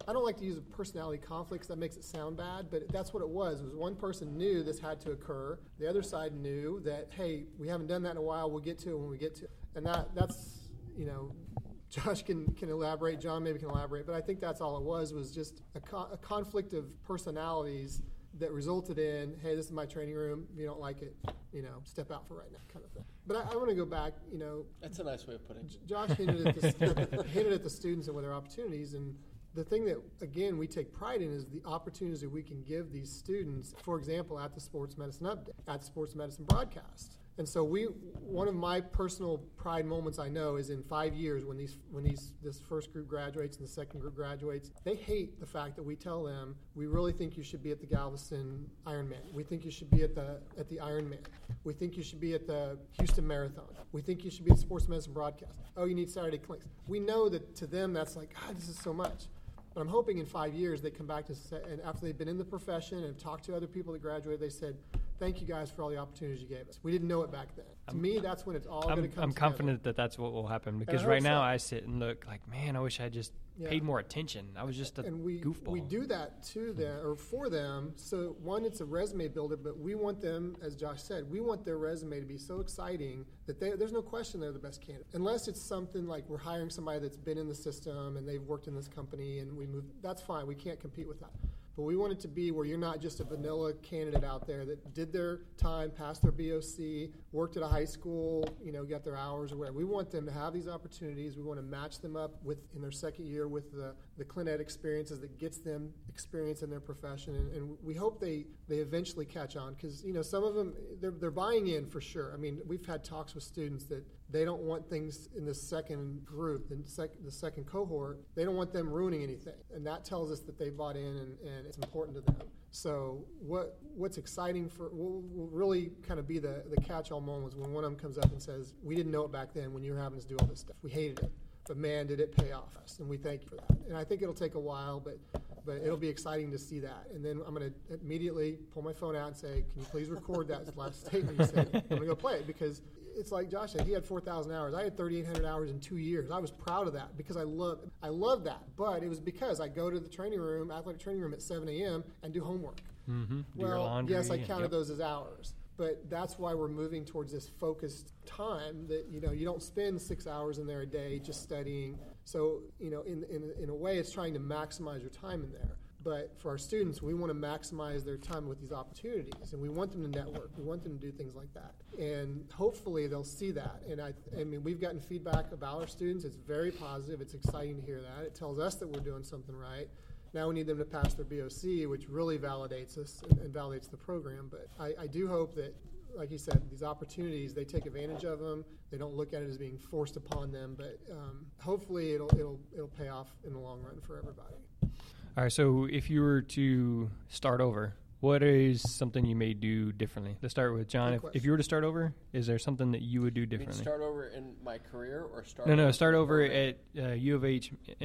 I don't like to use a personality conflict because that makes it sound bad, but that's what it was. It was one person knew this had to occur. The other side knew that, hey, we haven't done that in a while. We'll get to it when we get to it. And that that's, you know, Josh can, can elaborate. John maybe can elaborate. But I think that's all it was, was just a, co- a conflict of personalities that resulted in, hey, this is my training room. If you don't like it, you know, step out for right now, kind of thing. But I, I want to go back, you know. That's a nice way of putting it. J- Josh hinted at, the, hinted at the students and what their opportunities. And the thing that, again, we take pride in is the opportunities that we can give these students, for example, at the Sports Medicine Update, at the Sports Medicine Broadcast. And so we, one of my personal pride moments I know is in five years when these, when these, this first group graduates and the second group graduates, they hate the fact that we tell them, we really think you should be at the Galveston Ironman. We think you should be at the, at the Ironman. We think you should be at the Houston Marathon. We think you should be at Sports Medicine Broadcast. Oh, you need Saturday clinics. We know that to them that's like, God, this is so much. But I'm hoping in five years they come back to say, and after they've been in the profession and have talked to other people that graduated, they said, thank you guys for all the opportunities you gave us. We didn't know it back then. To I'm, me, that's when it's all going to come I'm together. confident that that's what will happen because I right hope now so. I sit and look like, man, I wish I just Yeah. paid more attention. I was just a and we, goofball. we do that to them or for them. So one, it's a resume builder, but we want them, as Josh said, we want their resume to be so exciting that they, there's no question they're the best candidate. Unless it's something like we're hiring somebody that's been in the system and they've worked in this company and we move, that's fine. We can't compete with that. But we want it to be where you're not just a vanilla candidate out there that did their time, passed their B O C, worked at a high school, you know, got their hours or whatever. We want them to have these opportunities. We want to match them up with in their second year with the, the Clin Ed experiences that gets them experience in their profession. And, and we hope they, they eventually catch on because, you know, some of them, they're, they're buying in for sure. I mean, we've had talks with students that they don't want things in the second group, the, sec, the second cohort, they don't want them ruining anything. And that tells us that they bought in and, and it's important to them. So what what's exciting for, will, will really kind of be the, the catch-all moments when one of them comes up and says, we didn't know it back then when you were having us do all this stuff. We hated it. But man, did it pay off us. And we thank you for that. And I think it'll take a while, but but it'll be exciting to see that. And then I'm going to immediately pull my phone out and say, can you please record that last statement you said? I'm going to go play it because it's like Josh said, he had four thousand hours. I had thirty-eight hundred hours in two years. I was proud of that because I love I love that. But it was because I go to the training room, athletic training room at seven a.m. and do homework. Mm-hmm. Do Well, your laundry. yes, I and- counted yep. those as hours. But that's why we're moving towards this focused time that, you know, you don't spend six hours in there a day just studying. So, you know, in, in, in a way, it's trying to maximize your time in there. But for our students, we want to maximize their time with these opportunities, and we want them to network. We want them to do things like that. And hopefully they'll see that. And I, I mean, we've gotten feedback about our students. It's very positive. It's exciting to hear that. It tells us that we're doing something right. Now we need them to pass their B O C, which really validates us and, and validates the program. But I, I do hope that, like you said, these opportunities, they take advantage of them. They don't look at it as being forced upon them. But um, hopefully it'll, it'll, it'll pay off in the long run for everybody. All right, so if you were to start over, what is something you may do differently? Let's start with John. Good If, question. if you were to start over, is there something that you would do I mean, differently? start over in my career or start no, no, over start in the over program? at uh, U of H uh,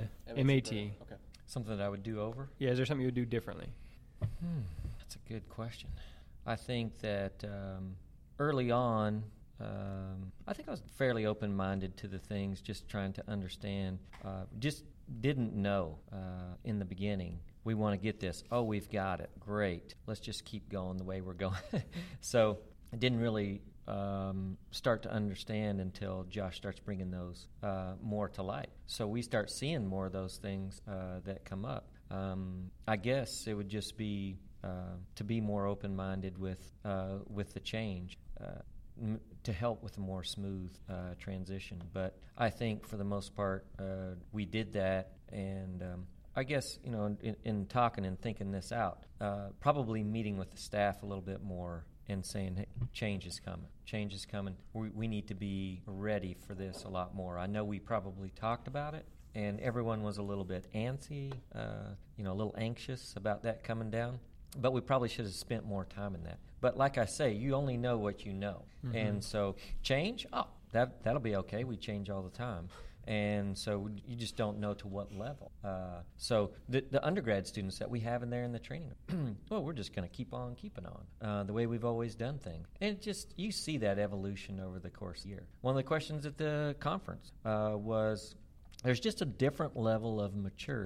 M A T. Okay. Something that I would do over? Yeah, is there something you would do differently? Hmm, that's a good question. I think that um, early on, um, I think I was fairly open-minded to the things, just trying to understand. Uh, just didn't know uh, in the beginning. We want to get this. Oh, we've got it. Great. Let's just keep going the way we're going. So I didn't really um, start to understand until Josh starts bringing those uh, more to light. So we start seeing more of those things uh, that come up. Um, I guess it would just be uh, to be more open-minded with uh, with the change. Uh, m- to help with a more smooth uh, transition. But I think for the most part, uh, we did that, and um, I guess, you know, in, in talking and thinking this out, uh, probably meeting with the staff a little bit more and saying, hey, change is coming. Change is coming. We, we need to be ready for this a lot more. I know we probably talked about it, and everyone was a little bit antsy, uh, you know, a little anxious about that coming down. But we probably should have spent more time in that. But like I say, you only know what you know. Mm-hmm. And so change, oh, that, that'll be okay. We change all the time. And so you just don't know to what level. Uh, so the, the undergrad students that we have in there in the training, well, we're just going to keep on keeping on uh, the way we've always done things. And it just, you see that evolution over the course of the year. One of the questions at the conference uh, was, there's just a different level of maturity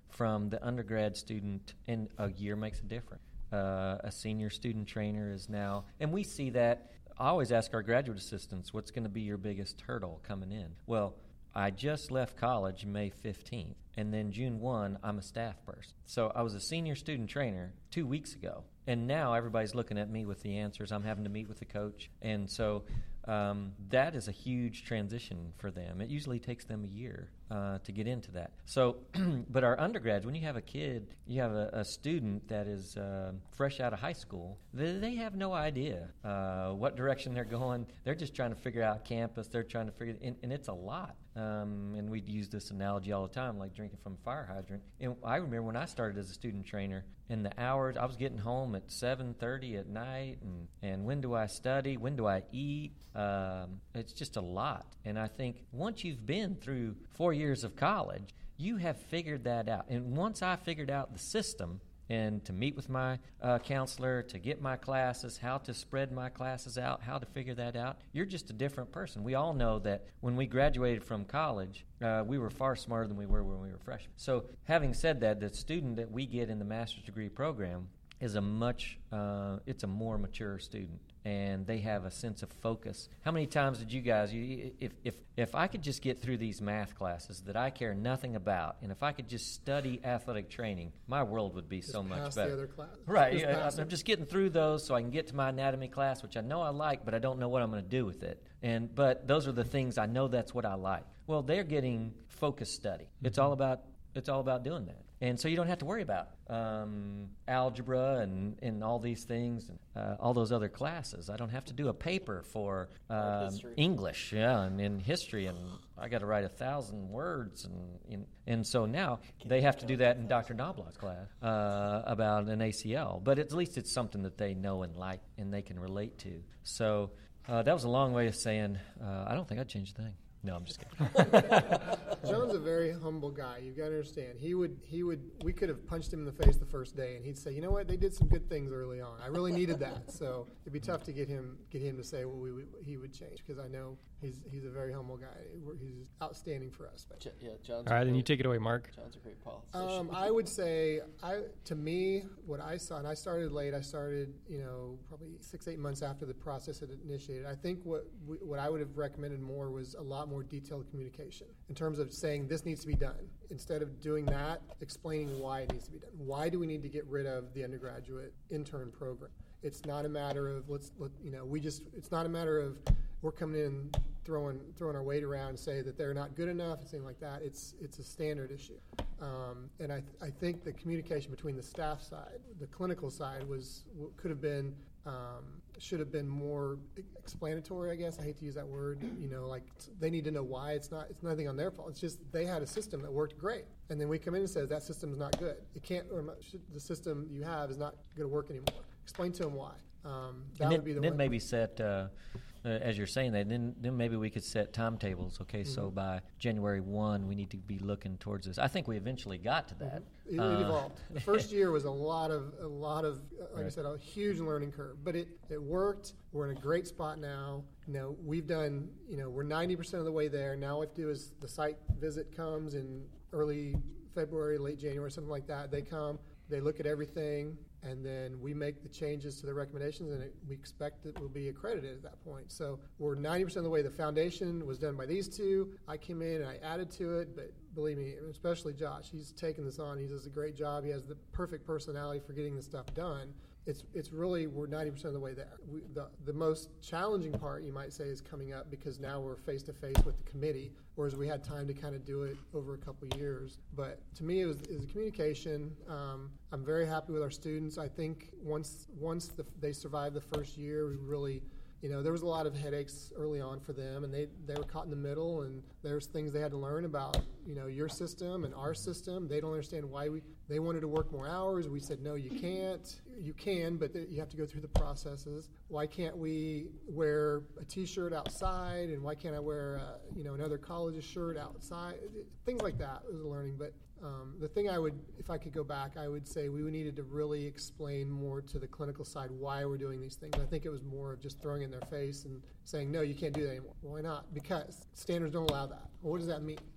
from the undergrad student, and a year makes a difference. Uh, a senior student trainer is now, and we see that. I always ask our graduate assistants, what's going to be your biggest hurdle coming in? Well, I just left college May fifteenth, and then June first, I'm a staff person. So I was a senior student trainer two weeks ago, and now everybody's looking at me with the answers. I'm having to meet with the coach, and so um, that is a huge transition for them. It usually takes them a year uh, to get into that. So, but our undergrads, when you have a kid, you have a, a student that is uh, fresh out of high school, they, they have no idea uh, what direction they're going. They're just trying to figure out campus. They're trying to figure, and, and it's a lot. Um, and we'd use this analogy all the time, like drinking from a fire hydrant. And I remember when I started as a student trainer, in the hours, I was getting home at seven thirty at night, and, and when do I study? When do I eat? Um, it's just a lot. And I think once you've been through four years of college, you have figured that out. And once I figured out the system, and to meet with my uh, counselor, to get my classes, how to spread my classes out, how to figure that out, you're just a different person. We all know that when we graduated from college, uh, we were far smarter than we were when we were freshmen. So having said that, the student that we get in the master's degree program is a much, uh, it's a more mature student, and they have a sense of focus. How many times did you guys, you, if, if, if I could just get through these math classes that I care nothing about, and if I could just study athletic training, my world would be Just so much pass better. the other class. Right. Just Yeah, pass I'm it. just getting through those so I can get to my anatomy class, which I know I like, but I don't know what I'm going to do with it. And but those are the things I know that's what I like. Well, they're getting focused study. Mm-hmm. It's all about it's all about doing that. And so you don't have to worry about um, algebra and, and all these things and uh, all those other classes. I don't have to do a paper for um, English, yeah, and in history, and I got to write a thousand words, and and, and so now they have to do that in Doctor Knobloch's class uh, about an A C L. But at least it's something that they know and like and they can relate to. So uh, that was a long way of saying uh, I don't think I'd change a thing. No, I'm just kidding. John's a very humble guy. You've got to understand. He would, he would. We could have punched him in the face the first day, and he'd say, "You know what? They did some good things early on. I really needed that." So it'd be tough to get him, get him to say what we would, he would change, because I know he's he's a very humble guy. He's outstanding for us. But. Yeah, John's All right, then you great- take it away, Mark. John's a great politician. Um, I would say, I to me, what I saw, and I started late. I started, you know, probably six, eight months after the process had initiated. I think what we, what I would have recommended more was a lot more detailed communication in terms of saying this needs to be done. Instead of doing that, explaining why it needs to be done. Why do we need to get rid of the undergraduate intern program? It's not a matter of let's let, you know we just. It's not a matter of we're coming in throwing throwing our weight around and say that they're not good enough and things like that. It's it's a standard issue. Um, and I, th- I think the communication between the staff side, the clinical side, was could have been um, should have been more explanatory. I guess I hate to use that word. You know, like they need to know why. It's not. It's nothing on their fault. It's just they had a system that worked great, and then we come in and says that system is not good. It can't. Or the system you have is not going to work anymore. Explain to them why. Um, that and would then, be the then one. maybe set, uh, uh, as you're saying that, then then maybe we could set timetables. Okay, Mm-hmm. so by January first, we need to be looking towards this. I think we eventually got to that. It, it Uh, evolved. The first year was a lot of a lot of uh, like I said, a huge learning curve. But it, it worked. We're in a great spot now. You know, we've done. You know, we're ninety percent of the way there. Now, what we have to do is the site visit comes in early February, late January, something like that. They come. They look at everything, and then we make the changes to the recommendations, and it, we expect it will be accredited at that point. So we're ninety percent of the way. The foundation was done by these two. I came in and I added to it, but believe me, especially Josh, he's taken this on. He does a great job. He has the perfect personality for getting this stuff done. It's it's really, we're ninety percent of the way there. We, the, the most challenging part, you might say, is coming up because now we're face-to-face with the committee, whereas we had time to kind of do it over a couple of years. But to me, it was, it was communication. Um, I'm very happy with our students. I think once once the, they survived the first year, we really, you know, there was a lot of headaches early on for them, and they, they were caught in the middle, and there's things they had to learn about, you know, your system and our system. They don't understand why we, they wanted to work more hours. We said, no, you can't. You can, but th- you have to go through the processes. Why can't we wear a T-shirt outside, and why can't I wear, uh, you know, another college's shirt outside? Things like that was learning, but Um, the thing I would, if I could go back, I would say we needed to really explain more to the clinical side why we're doing these things. I think it was more of just throwing it in their face and saying, no, you can't do that anymore. Why not? Because standards don't allow that. Well, what does that mean?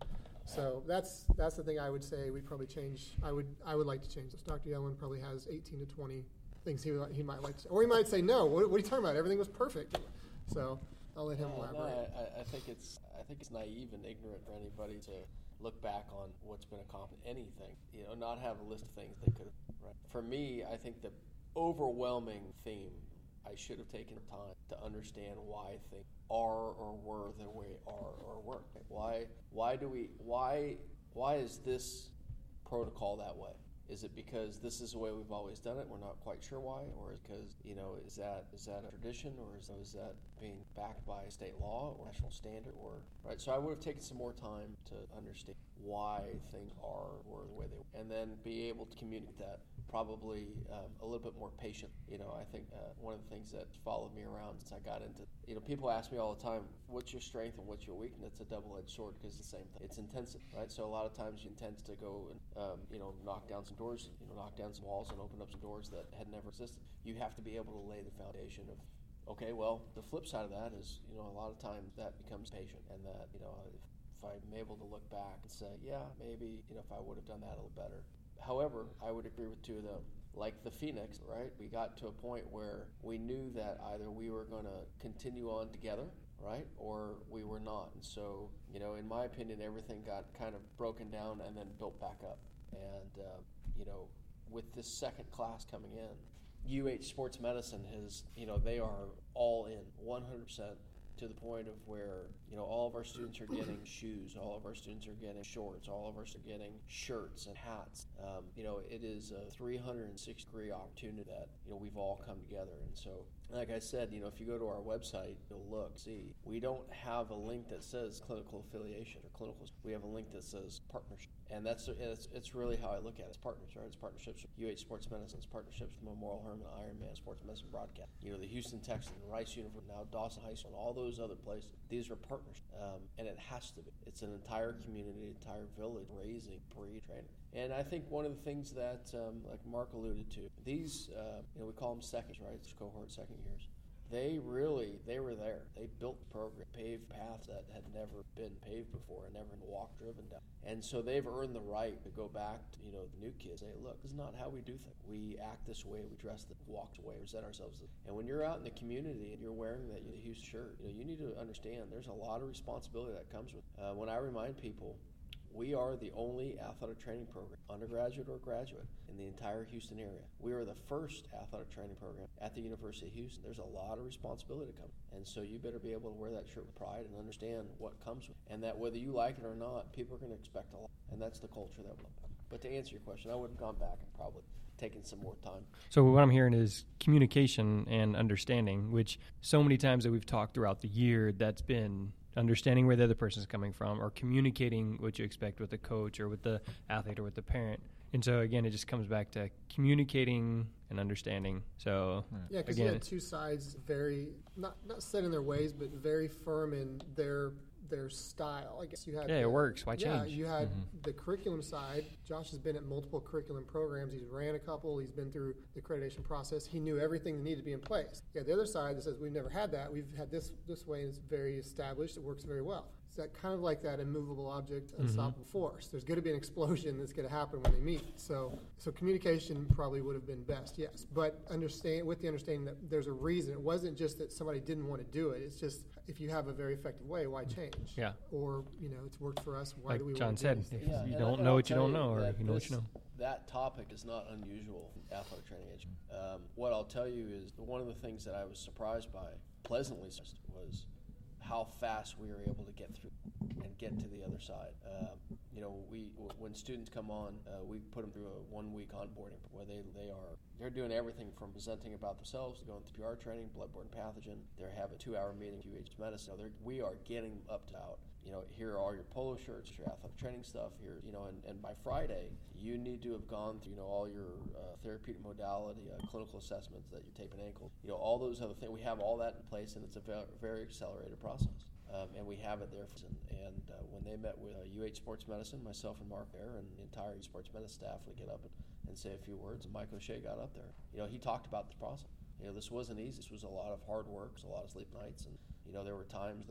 So that's that's the thing I would say we'd probably change. I would I would like to change this. Doctor Yellen probably has eighteen to twenty things he would, he might like to, or he might say no. What, what are you talking about? Everything was perfect. So I'll let him No, elaborate. no, I, I think it's I think it's naive and ignorant for anybody to look back on what's been accomplished. Anything, you know, not have a list of things they could have. Right. For me, I think the overwhelming theme, I should have taken time to understand why things are or were the way are or were. Why why do we why why is this protocol that way? Is it because this is the way we've always done it? We're not quite sure why, or is because you know is that is that a tradition, or is, is that being backed by state law or national standard, or right? So I would have taken some more time to understand why things are or the way they were, and then be able to communicate that. Probably um, a little bit more patient. You know, I think uh, one of the things that followed me around since I got into, you know, people ask me all the time, what's your strength and what's your weakness? It's a double-edged sword because it's the same thing. It's intensive, right? So a lot of times you intend to go and, um, you know, knock down some doors, you know, knock down some walls and open up some doors that had never existed. You have to be able to lay the foundation of, okay, well, the flip side of that is, you know, a lot of times that becomes patient, and that, you know, if, if I'm able to look back and say, yeah, maybe, you know, if I would have done that a little better. However, I would agree with two of them. Like the Phoenix, right? We got to a point where we knew that either we were going to continue on together, right, or we were not. And so, you know, in my opinion, everything got kind of broken down and then built back up. And, uh, you know, with this second class coming in, U H Sports Medicine has, you know, they are all in, one hundred percent. To the point of where, you know, all of our students are getting shoes, all of our students are getting shorts, all of our students are getting shirts and hats. Um, you know, it is a three hundred sixty degree opportunity that, you know, we've all come together. And so, like I said, you know, if you go to our website, you'll look, see, we don't have a link that says clinical affiliation or clinical. We have a link that says partnership. And that's it's, it's really how I look at it. It's partners, right? It's partnerships with U H Sports Medicine, it's partnerships with Memorial Hermann, Ironman, Sports Medicine Broadcast. You know, the Houston Texans, Rice University, now Dawson High School, and all those other places. These are partners, um, and it has to be. It's an entire community, an entire village raising pre-training. And I think one of the things that, um, like Mark alluded to, these, uh, you know, we call them seconds, right? It's cohort second years. They really, they were there. They built the program, paved paths that had never been paved before and never been walked, driven down. And so they've earned the right to go back to, you know, the new kids and say, look, this is not how we do things. We act this way, we dress this, walk this way, present ourselves this. And when you're out in the community and you're wearing that you know, Houston shirt, you know, you need to understand there's a lot of responsibility that comes with it. Uh, when I remind people, we are the only athletic training program, undergraduate or graduate, in the entire Houston area. We are the first athletic training program at the University of Houston. There's a lot of responsibility to come. And so you better be able to wear that shirt with pride and understand what comes with it. And that whether you like it or not, people are going to expect a lot. And that's the culture that we're about. But to answer your question, I would have gone back and probably taken some more time. So what I'm hearing is communication and understanding, which so many times that we've talked throughout the year, that's been understanding where the other person's coming from, or communicating what you expect with the coach or with the athlete or with the parent. And so again, it just comes back to communicating and understanding. So yeah, because you had two sides very not not set in their ways, but very firm in their their style. I guess you had yeah, the, it works. Why yeah, change? you had mm-hmm. the curriculum side. Josh has been at multiple curriculum programs. He's ran a couple. He's been through the accreditation process. He knew everything that needed to be in place. Yeah, the other side that says we've never had that. We've had this this way, and it's very established. It works very well. It's that kind of like that immovable object, unstoppable mm-hmm. force. There's going to be an explosion that's going to happen when they meet. So, so communication probably would have been best, yes. But understand with the understanding that there's a reason. It wasn't just that somebody didn't want to do it. It's just if you have a very effective way, why change? Yeah. Or you know, it's worked for us. Why like do we John want to said, do if yeah, you and don't I, know what you don't you know, or that you know this, what you know. That topic is not unusual in athletic training education. Um, what I'll tell you is one of the things that I was surprised by, pleasantly surprised, was how fast we were able to get through and get to the other side. Um, you know, we w- when students come on, uh, we put them through a one-week onboarding where they they are they're doing everything from presenting about themselves to going through P R training, bloodborne pathogen. They have a two-hour meeting with U H Medicine. So we are getting up to out. You know, here are all your polo shirts, your athletic training stuff. Here, you know, and, and by Friday, you need to have gone through, you know, all your uh, therapeutic modality, uh, clinical assessments that you're taping ankles. You know, all those other things. We have all that in place, and it's a ve- very accelerated process. Um, and we have it there. For, and uh, when they met with uh, U H Sports Medicine, myself and Mark there, and the entire U H Sports Medicine staff would get up and, and say a few words. And Mike O'Shea got up there. You know, he talked about the process. You know, this wasn't easy. This was a lot of hard work, a lot of sleep nights, and you know, there were times that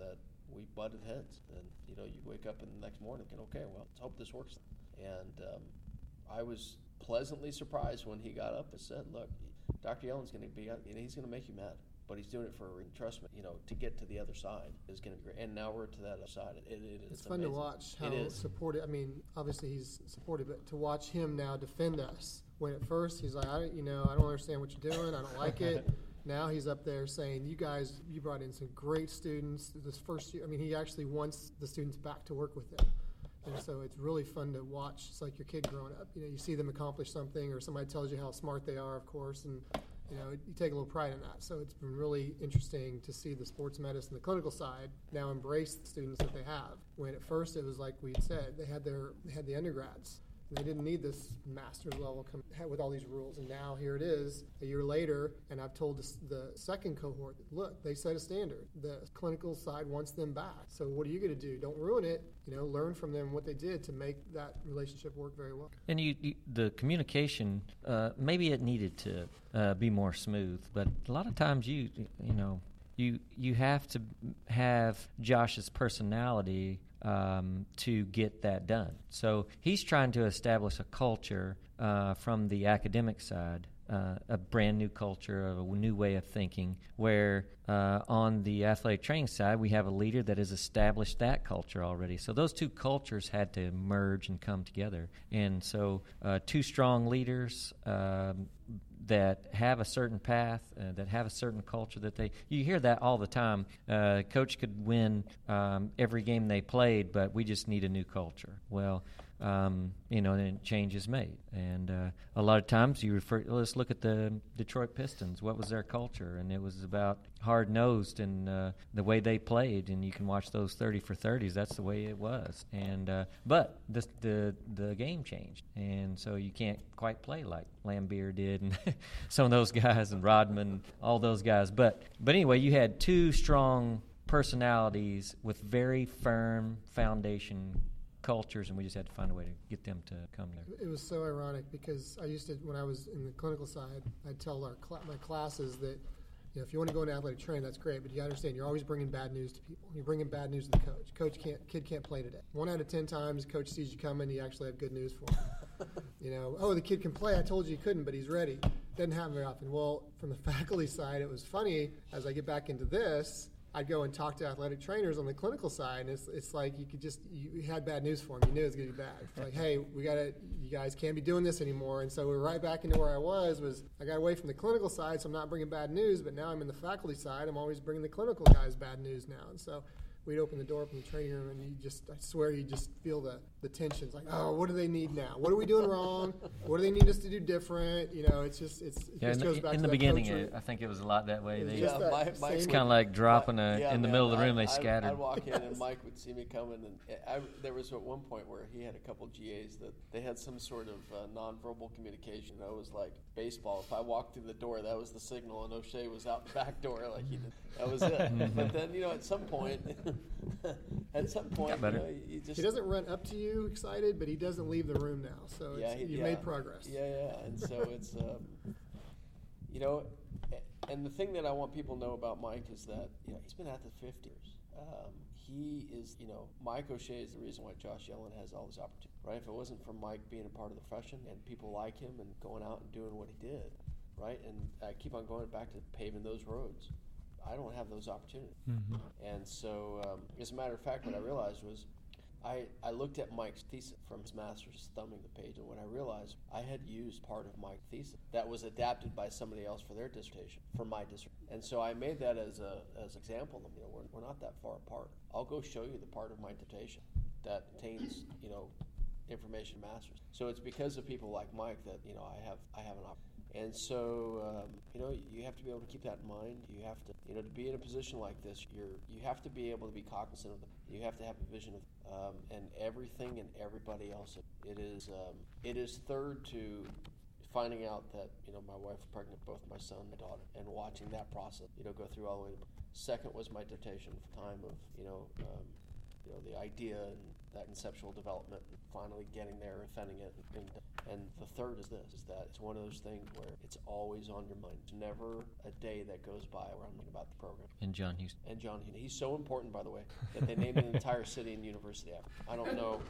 we butted heads. And, you know, you wake up in the next morning and, okay, well, let's hope this works. And um, I was pleasantly surprised when he got up and said, look, Doctor Yellen's going to be, he's going to make you mad. But he's doing it for a reason. Trust me, you know, to get to the other side is going to be great. And now we're to that other side. It, it, it's it's fun amazing. to watch how it is. supportive. I mean, obviously he's supportive, but to watch him now defend us. When at first he's like, I, you know, I don't understand what you're doing. I don't like it. Now he's up there saying, you guys, you brought in some great students this first year. I mean, he actually wants the students back to work with him. And so it's really fun to watch. It's like your kid growing up. You know, you see them accomplish something, or somebody tells you how smart they are, of course, and you know, you take a little pride in that. So it's been really interesting to see the sports medicine, the clinical side, now embrace the students that they have. When at first it was like we said, they had their they had the undergrads. And they didn't need this master's level come, with all these rules. And now here it is, a year later, and I've told this, the second cohort, look, they set a standard. The clinical side wants them back. So what are you going to do? Don't ruin it. You know, learn from them what they did to make that relationship work very well. And you, you the communication, uh, maybe it needed to uh, be more smooth, but a lot of times you, you know, you you have to have Josh's personality Um, to get that done. So he's trying to establish a culture uh, from the academic side, uh, a brand new culture, a new way of thinking, where uh, on the athletic training side, we have a leader that has established that culture already. So those two cultures had to merge and come together. And so uh, two strong leaders um, that have a certain path, uh, that have a certain culture that they, you hear that all the time. Uh, coach could win um, every game they played, but we just need a new culture. Well, um, you know, then change is made. And uh, a lot of times you refer, let's look at the Detroit Pistons. What was their culture? And it was about hard-nosed and uh, the way they played. And you can watch those thirty for thirties. That's the way it was. And uh, but the, the the game changed. And so you can't quite play like Lambeer did and some of those guys and Rodman, all those guys. But But anyway, you had two strong personalities with very firm foundation cultures, and we just had to find a way to get them to come there. It was so ironic because I used to, when I was in the clinical side, I'd tell our cl- my classes that, you know, if you want to go into athletic training, that's great, but you understand you're always bringing bad news to people. You're bringing bad news to the coach. Coach can't, kid can't play today. One out of ten times, coach sees you coming, you actually have good news for him. You know, oh, the kid can play. I told you he couldn't, but he's ready. Doesn't happen very often. Well, from the faculty side, it was funny. As I get back into this, I'd go and talk to athletic trainers on the clinical side, and it's it's like you could just, you had bad news for them. You knew it was going to be bad. It's like, hey, we got to, you guys can't be doing this anymore. And so we're right back into where I was, was I got away from the clinical side, so I'm not bringing bad news, but now I'm in the faculty side. I'm always bringing the clinical guys bad news now. And so we'd open the door from the training room, and you just, I swear, you just feel the, the tensions. Like, oh, what do they need now? What are we doing wrong? What do they need us to do different? You know, it's just, it's, it yeah, just in, goes back in to the that beginning, coach it, I think it was a lot that way. They, just Yeah, that my- same- my- it's kind of like dropping a, Yeah, in the man, middle of the room, I, they I'd- scattered. I'd walk in and Mike would see me coming, and I, there was at one point where he had a couple G As that they had some sort of uh, nonverbal communication. That was like baseball. If I walked through the door, that was the signal, and O'Shea was out the back door. Like he did. That was it. But then, you know, at some point, at some point, you, better. know, you just He doesn't run up to you excited, but he doesn't leave the room now. So yeah, it's, he- you yeah. made progress. Yeah, yeah, and so it's, um, you know, a- and the thing that I want people to know about Mike is that, you know, he's been at the fifty years. Um, he is, you know, Mike O'Shea is the reason why Josh Yellen has all these opportunities, right? If it wasn't for Mike being a part of the profession and people like him and going out and doing what he did, right? And I keep on going back to paving those roads. I don't have those opportunities. Mm-hmm. And so, um, as a matter of fact, what I realized was I, I looked at Mike's thesis from his master's, thumbing the page, and what I realized, I had used part of Mike's thesis that was adapted by somebody else for their dissertation, for my dissertation. And so I made that as a as an example. You know, we're, we're not that far apart. I'll go show you the part of my dissertation that contains, you know, information masters. So it's because of people like Mike that, you know, I have I have an opportunity. And so, um, you know, you have to be able to keep that in mind. You have to, you know, to be in a position like this, you're, you have to be able to be cognizant of them. You have to have a vision of, um, and everything and everybody else. It is, um, it is third to finding out that, you know, my wife was pregnant, both my son and my daughter, and watching that process, you know, go through all the way. Second was my dissertation, time of, you know, um, you know, the idea and that conceptual development, and finally getting there, offending it. And, and the third is this, is that it's one of those things where it's always on your mind. There's never a day that goes by where I'm thinking about the program. And John Houston. And John Houston. He's so important, by the way, that they named an entire city and university after him. I don't know.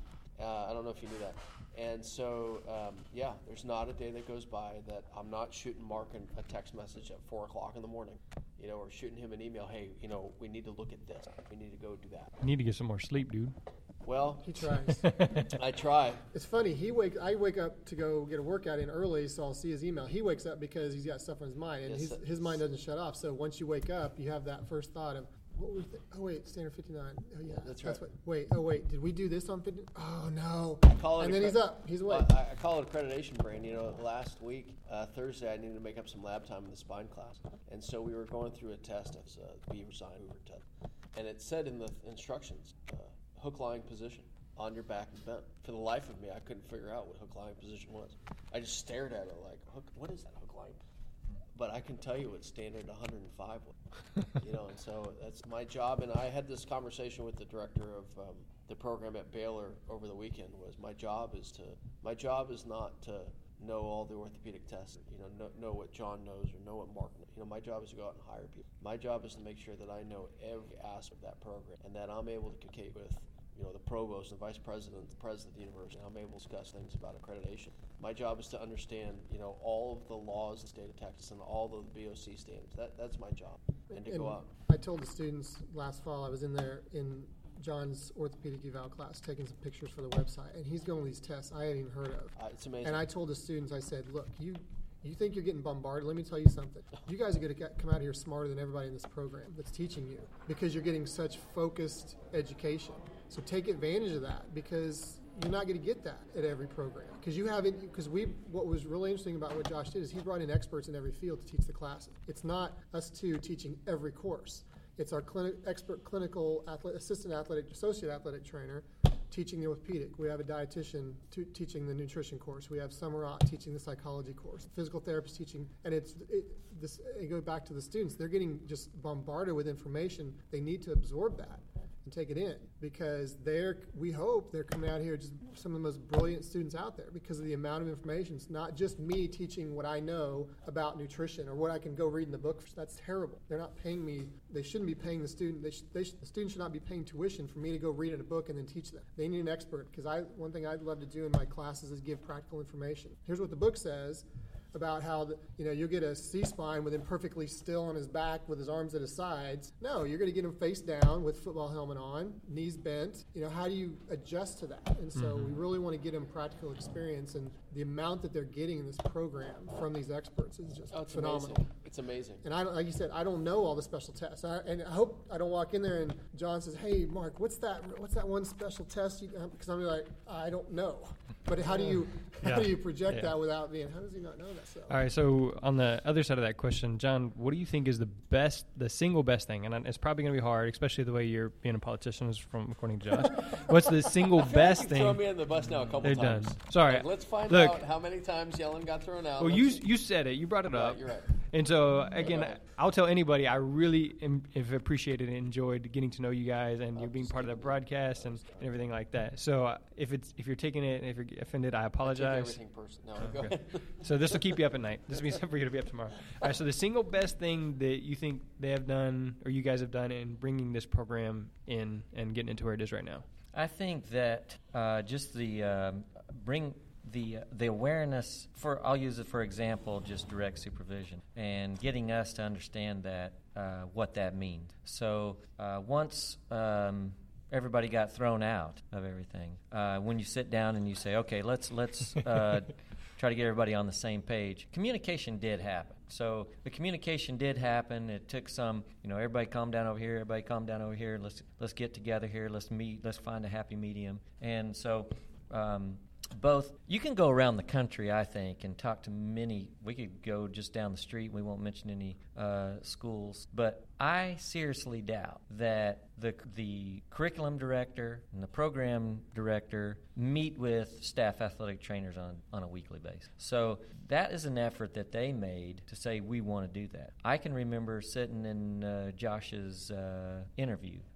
Uh, I don't know if you knew that. And so, um, yeah, there's not a day that goes by that I'm not shooting Mark a text message at four o'clock in the morning, you know, or shooting him an email, hey, you know, we need to look at this. We need to go do that. You need to get some more sleep, dude. Well, He tries. I try. It's funny. He wake. I wake up to go get a workout in early, so I'll see his email. He wakes up because he's got stuff on his mind, and Yes, his sir. his mind doesn't shut off. So once you wake up, you have that first thought of, what were we th- oh wait, standard fifty-nine. Oh yeah, That's what. right. Wait, oh wait, did we do this on fifty? Oh no. Call it And a then cre- he's up. He's awake. Well, I, I call it accreditation brain. You know, last week, uh, Thursday, I needed to make up some lab time in the spine class. And so we were going through a test as uh, we resigned, we were test. And it said in the instructions, uh, hook lying position, on your back and bent. For the life of me, I couldn't figure out what hook lying position was. I just stared at it like, hook, what is that hook lying? But I can tell you what standard one hundred five was. You know, and so that's my job. And I had this conversation with the director of um, the program at Baylor over the weekend. Was my job is to my job is not to know all the orthopedic tests. You know, know, know what John knows or know what Mark knows. You know, my job is to go out and hire people. My job is to make sure that I know every aspect of that program and that I'm able to communicate with, you know, the provost and vice president, the president of the university. I'm able to discuss things about accreditation. My job is to understand, you know, all of the laws in the state of Texas and all the B O C standards. That that's my job, and to And go out. I told the students last fall, I was in there in John's orthopedic eval class taking some pictures for the website, and he's going these tests I hadn't even heard of. Uh, it's amazing. And I told the students, I said, look, you you think you're getting bombarded? Let me tell you something. You guys are going to come out here smarter than everybody in this program that's teaching you because you're getting such focused education. So take advantage of that because you're not going to get that at every program. Because you haven't, because we, what was really interesting about what Josh did is he brought in experts in every field to teach the classes. It's not us two teaching every course. It's our clinic, expert clinical athlete, assistant athletic, associate athletic trainer teaching the orthopedic. We have a dietitian to, teaching the nutrition course. We have Summerat teaching the psychology course. Physical therapist teaching, and it's it, this. And go back to the students; they're getting just bombarded with information. They need to absorb that and take it in because they're. We hope they're coming out here just some of the most brilliant students out there because of the amount of information. It's not just me teaching what I know about nutrition or what I can go read in the book. That's terrible. They're not paying me. They shouldn't be paying the student. They sh- they sh- the student should not be paying tuition for me to go read in a book and then teach them. They need an expert because I one thing I'd love to do in my classes is give practical information. Here's what the book says about how the, you know you'll get a C-spine with him perfectly still on his back with his arms at his sides. No, you're going to get him face down with football helmet on, knees bent. You know, how do you adjust to that? And so mm-hmm. we really want to get them practical experience, and the amount that they're getting in this program from these experts is just oh, it's phenomenal. Amazing. It's amazing. And I, like you said, I don't know all the special tests. I, and I hope I don't walk in there and John says, "Hey, Mark, what's that? What's that one special test?" You, because I'm like, I don't know. But how do you how yeah. do you project yeah. that without being? How does he not know that stuff? All right. So on the other side of that question, John, what do you think is the best, the single best thing? And it's probably going to be hard, especially the way you're being a politician, is from according to Josh. What's the single I feel best like thing? Throw me in the bus now a couple They're times. done. Sorry. Like, let's find Look, out how many times Yellen got thrown out. Well, you Let's- you said it. You brought it Right, up. you're right. And so again, Right. I'll tell anybody I really am, have appreciated and enjoyed getting to know you guys and you being part of the broadcast and, and everything like that. So uh, if it's if you're taking it, if you're offended, I I take apologize. everything personal. No, go Okay. ahead. So this will keep you up at night. This means for you to be up tomorrow. All right. So the single best thing that you think they have done or you guys have done in bringing this program in and getting into where it is right now. I think that uh, just the um, bring the uh, the awareness for I'll use it for example, just direct supervision and getting us to understand that uh, what that means. So uh, once um, everybody got thrown out of everything, uh, when you sit down and you say, okay, let's let's uh, try to get everybody on the same page. Communication did happen. So the communication did happen. It took some, you know, everybody calm down over here, everybody calm down over here. Let's let's get together here. Let's meet. Let's find a happy medium. And so um, both, you can go around the country, I think, and talk to many. We could go just down the street. We won't mention any uh, schools. But I seriously doubt that the the curriculum director and the program director meet with staff athletic trainers on, on a weekly basis. So that is an effort that they made to say we want to do that. I can remember sitting in uh, Josh's uh, interview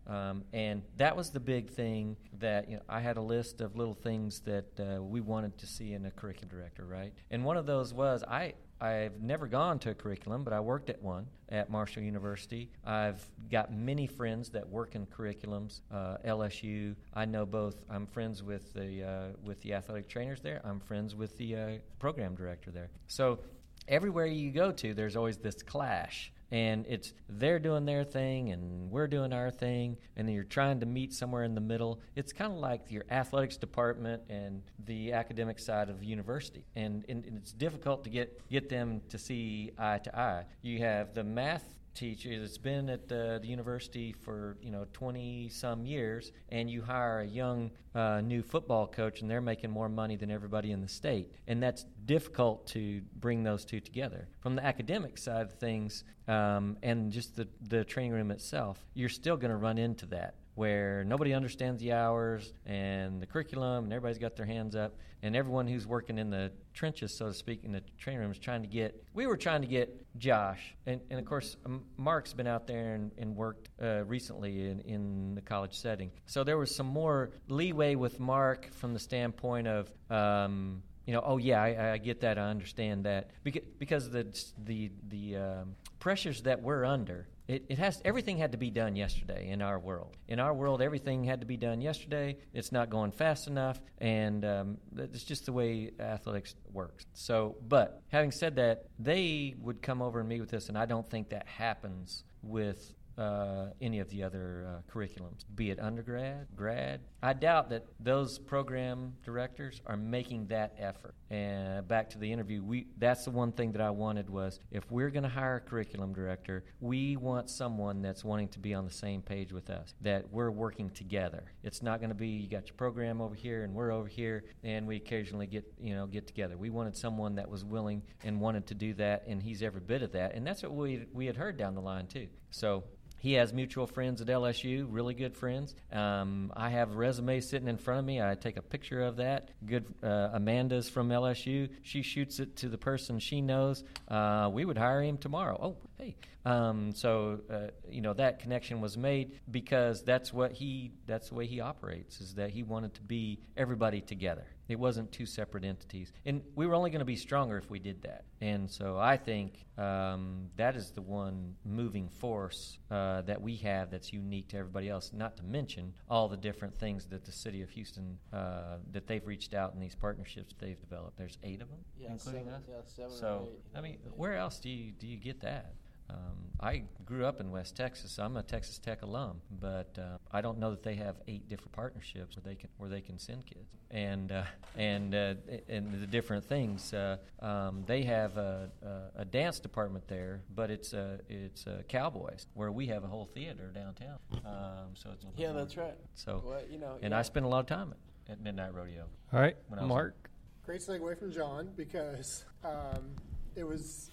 Um, and that was the big thing that, you know, I had a list of little things that uh, we wanted to see in a curriculum director, right? And one of those was I, I've never gone to a curriculum, but I worked at one at Marshall University. I've got many friends that work in curriculums, uh, L S U. I know both. I'm friends with the uh, with the athletic trainers there. I'm friends with the uh, program director there. So everywhere you go to, there's always this clash. And it's they're doing their thing and we're doing our thing, and then you're trying to meet somewhere in the middle. It's kind of like your athletics department and the academic side of the university. And, and, and it's difficult to get, get them to see eye to eye. You have the math teacher that's been at uh, the university for, you know, twenty some years, and you hire a young uh, new football coach, and they're making more money than everybody in the state, and that's difficult to bring those two together. From the academic side of things, um, and just the the training room itself, you're still going to run into that, where nobody understands the hours and the curriculum, and everybody's got their hands up, and everyone who's working in the trenches, so to speak, in the training room is trying to get, we were trying to get Josh, and, and of course, um, Mark's been out there and, and worked uh, recently in, in the college setting. So there was some more leeway with Mark from the standpoint of, um, you know, oh yeah, I, I get that, I understand that, because because the the the um, pressures that we're under. It, it has everything had to be done yesterday in our world. In our world, everything had to be done yesterday. It's not going fast enough, and um, it's just the way athletics works. So, but having said that, they would come over and meet with us, and I don't think that happens with uh, any of the other uh, curriculums, be it undergrad, grad. I doubt that those program directors are making that effort. And back to the interview, we that's the one thing that I wanted was, if we're going to hire a curriculum director, we want someone that's wanting to be on the same page with us, that we're working together. It's not going to be, you got your program over here and we're over here, and we occasionally get, you know, get together. We wanted someone that was willing and wanted to do that, and he's every bit of that. And that's what we we had heard down the line, too. So he has mutual friends at L S U, really good friends. Um, I have a resume sitting in front of me. I take a picture of that. Good, uh, Amanda's from L S U. She shoots it to the person she knows. Uh, we would hire him tomorrow. Oh, hey. Um, so, uh, you know, that connection was made because that's what he, that's the way he operates, is that he wanted to be everybody together. It wasn't two separate entities. And we were only going to be stronger if we did that. And so I think um, that is the one moving force uh, that we have that's unique to everybody else, not to mention all the different things that the city of Houston, uh, that they've reached out in these partnerships they've developed. There's eight of them, Yeah, including seven, us. yeah, seven so, or eight. I mean, where else do you, do you get that? Um, I grew up in West Texas. I'm a Texas Tech alum, but uh, I don't know that they have eight different partnerships where they can where they can send kids and uh, and uh, and the different things. Uh, um, they have a, a, a dance department there, but it's uh, it's uh, Cowboys, where we have a whole theater downtown. Um, so it's a little Yeah, more- that's right. So Well, you know, and yeah. I spent a lot of time at, at Midnight Rodeo. All right, When I was- Mark. Great segue from John, because um, it was,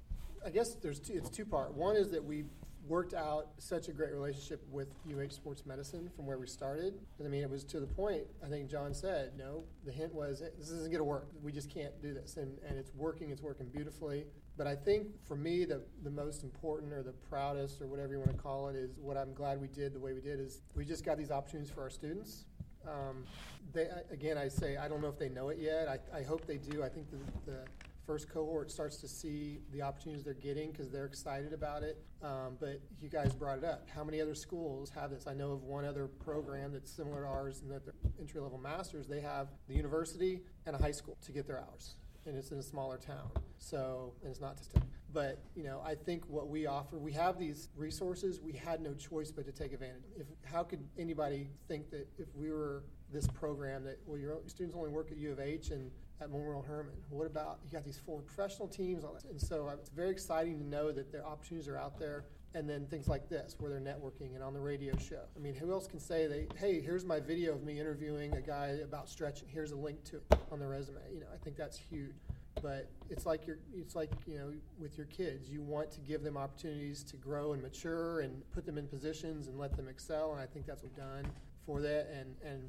I guess there's two, it's two part. One is that we worked out such a great relationship with U H Sports Medicine from where we started. I mean, it was to the point, I think John said, no, the hint was, hey, this isn't going to work. We just can't do this. And, and it's working, it's working beautifully. But I think for me, the, the most important or the proudest or whatever you want to call it is what I'm glad we did the way we did is we just got these opportunities for our students. Um, they, again, I say, I don't know if they know it yet. I, I hope they do. I think the, the first cohort starts to see the opportunities they're getting because they're excited about it. Um, but you guys brought it up. How many other schools have this? I know of one other program that's similar to ours, and that they're entry-level masters. They have the university and a high school to get their hours, and it's in a smaller town. So, and it's not just, but you know, I think what we offer, we have these resources. We had no choice but to take advantage. If how could anybody think that if we were this program that, well, your students only work at U of H and at Memorial Hermann. What about, you got these four professional teams, all that. And so it's very exciting to know that their opportunities are out there. And then things like this, where they're networking and on the radio show. I mean, who else can say, they, hey, here's my video of me interviewing a guy about stretching. Here's a link to it on the resume. You know, I think that's huge. But it's like you're, it's like, you know, with your kids, you want to give them opportunities to grow and mature and put them in positions and let them excel. And I think that's what we've done for that. And, and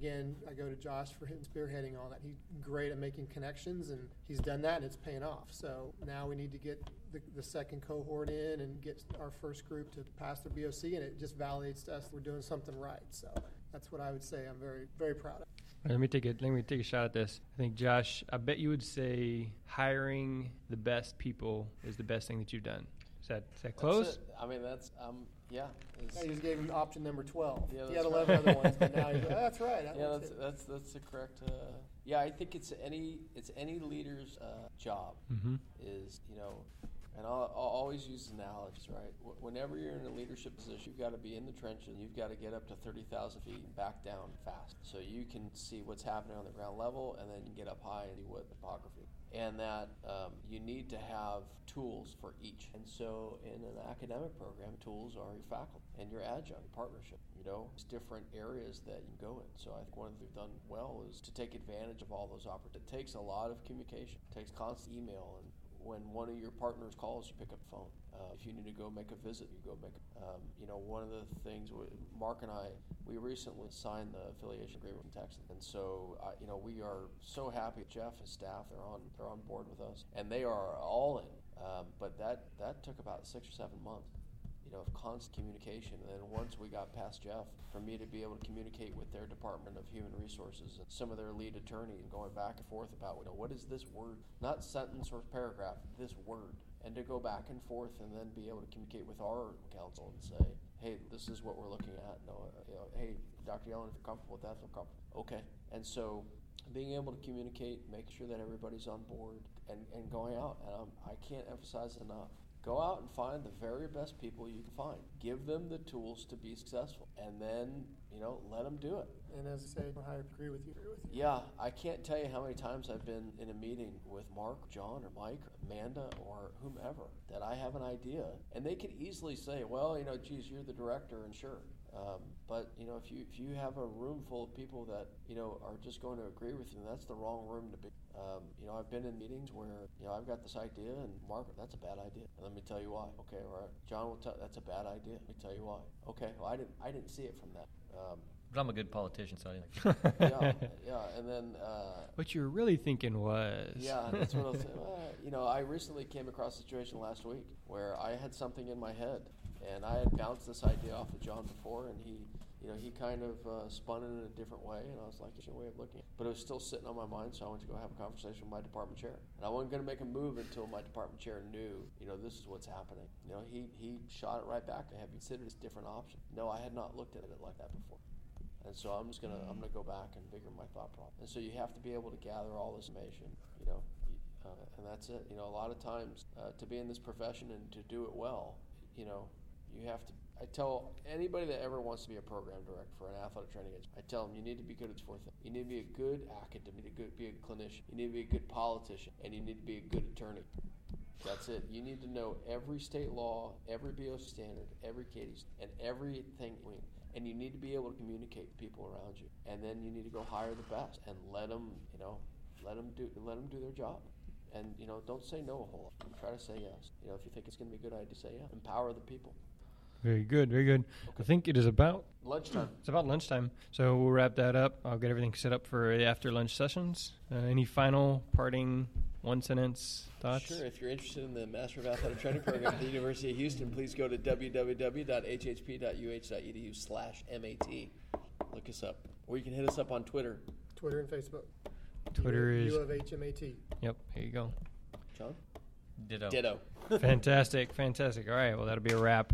again, I go to Josh for him spearheading all that. He's great at making connections, and he's done that, and it's paying off. So now we need to get the, the second cohort in and get our first group to pass their B O C, and it just validates to us we're doing something right. So that's what I would say I'm very, very proud of. Let me take a let me take a shot at this. I think, Josh, I bet you would say hiring the best people is the best thing that you've done. Is that is that close? That's it. I mean, that's um, yeah. I just gave him option number twelve. Yeah, he had that's eleven right. other ones, but now he's like, oh, that's right. That Yeah, one's that's it. that's that's the correct. Uh, yeah, I think it's any it's any leader's uh, job Mm-hmm. is you know, and I'll, I'll always use analogies, right? Wh- Whenever you're in a leadership position, you've got to be in the trenches. You've got to get up to thirty thousand feet and back down fast, so you can see what's happening on the ground level, and then you can get up high and see what topography. And that um, you need to have tools for each. And so in an academic program, tools are your faculty and your adjunct partnership. You know, it's different areas that you go in. So I think one of the things we've done well is to take advantage of all those opportunities. It takes a lot of communication. It takes constant email, and when one of your partners calls, you pick up the phone. Uh, if you need to go make a visit, you go make it. Um, you know, one of the things, Mark and I, we recently signed the affiliation agreement with Texas. And so, uh, you know, we are so happy. Jeff and staff, they're on they're on board with us. And they are all in. Um, but that, that took about six or seven months, you know, of constant communication. And then once we got past Jeff, for me to be able to communicate with their Department of Human Resources and some of their lead attorney and going back and forth about, you know, what is this word? Not sentence or paragraph, this word. And to go back and forth and then be able to communicate with our counsel and say, hey, this is what we're looking at. No, uh, you know, hey, Doctor Yellen, if you're comfortable with that, feel comfortable. Okay. And so being able to communicate, make sure that everybody's on board, and, and going out. And um, I can't emphasize it enough. Go out and find the very best people you can find. Give them the tools to be successful, and then, you know, let them do it. And as I say, I agree with you. Agree with you. Yeah, I can't tell you how many times I've been in a meeting with Mark, John, or Mike, or Amanda, or whomever, that I have an idea, and they could easily say, well, you know, geez, you're the director, and sure. Um, but, you know, if you if you have a room full of people that, you know, are just going to agree with you, that's the wrong room to be. Um, you know, I've been in meetings where, you know, I've got this idea, and Mark, that's a bad idea. And let me tell you why. Okay, all right. John will tell, that's a bad idea. Let me tell you why. Okay, well, I didn't I didn't see it from that. Um, But I'm a good politician, so I didn't. yeah, yeah, and then. Uh, What you were really thinking was. Yeah, that's what I was saying. Well, you know, I recently came across a situation last week where I had something in my head, and I had bounced this idea off of John before, and he, you know, he kind of uh, spun it in a different way, and I was like, "There's a way of looking at it." But it was still sitting on my mind, so I went to go have a conversation with my department chair, and I wasn't going to make a move until my department chair knew, you know, this is what's happening. You know, he he shot it right back to have you considered this different option. No, I had not looked at it like that before. And so I'm just gonna I'm gonna go back and figure my thought problem. And so you have to be able to gather all this information, you know, uh, and that's it. You know, a lot of times uh, to be in this profession and to do it well, you know, you have to. I tell anybody that ever wants to be a program director for an athletic training agency, I tell them you need to be good at this fourth thing. You need to be a good academic, you need to be a clinician, you need to be a good politician, and you need to be a good attorney. That's it. You need to know every state law, every B O C standard, every K D, and everything. And you need to be able to communicate with people around you. And then you need to go hire the best and let them, you know, let them do let them do their job. And, you know, don't say no a whole lot. Try to say yes. You know, if you think it's going to be a good idea, say yes. Empower the people. Very good, very good. I think it is about Lunchtime. It's about lunchtime, so we'll wrap that up. I'll get everything set up for the after lunch sessions. Uh, any final parting one sentence thoughts? Sure. If you're interested in the Master of Athletic Training program at the University of Houston, please go to w w w dot h h p dot u h dot e d u slash m a t. Look us up, or you can hit us up on Twitter. Twitter and Facebook. Twitter U, is U of H M A T. Yep. Here you go. John. Ditto. Ditto. Fantastic, fantastic. All right, well that'll be a wrap.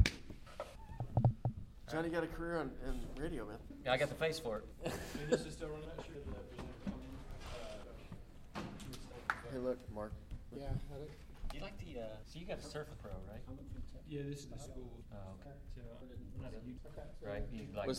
Johnny got a career on in radio, man. Yeah, I got the face for it. Hey, look, Mark. Yeah. Had it. You like the, uh, so you got a Surfer Pro, right? Yeah, this is the school. Oh, okay. So, I'm not a huge Right? You like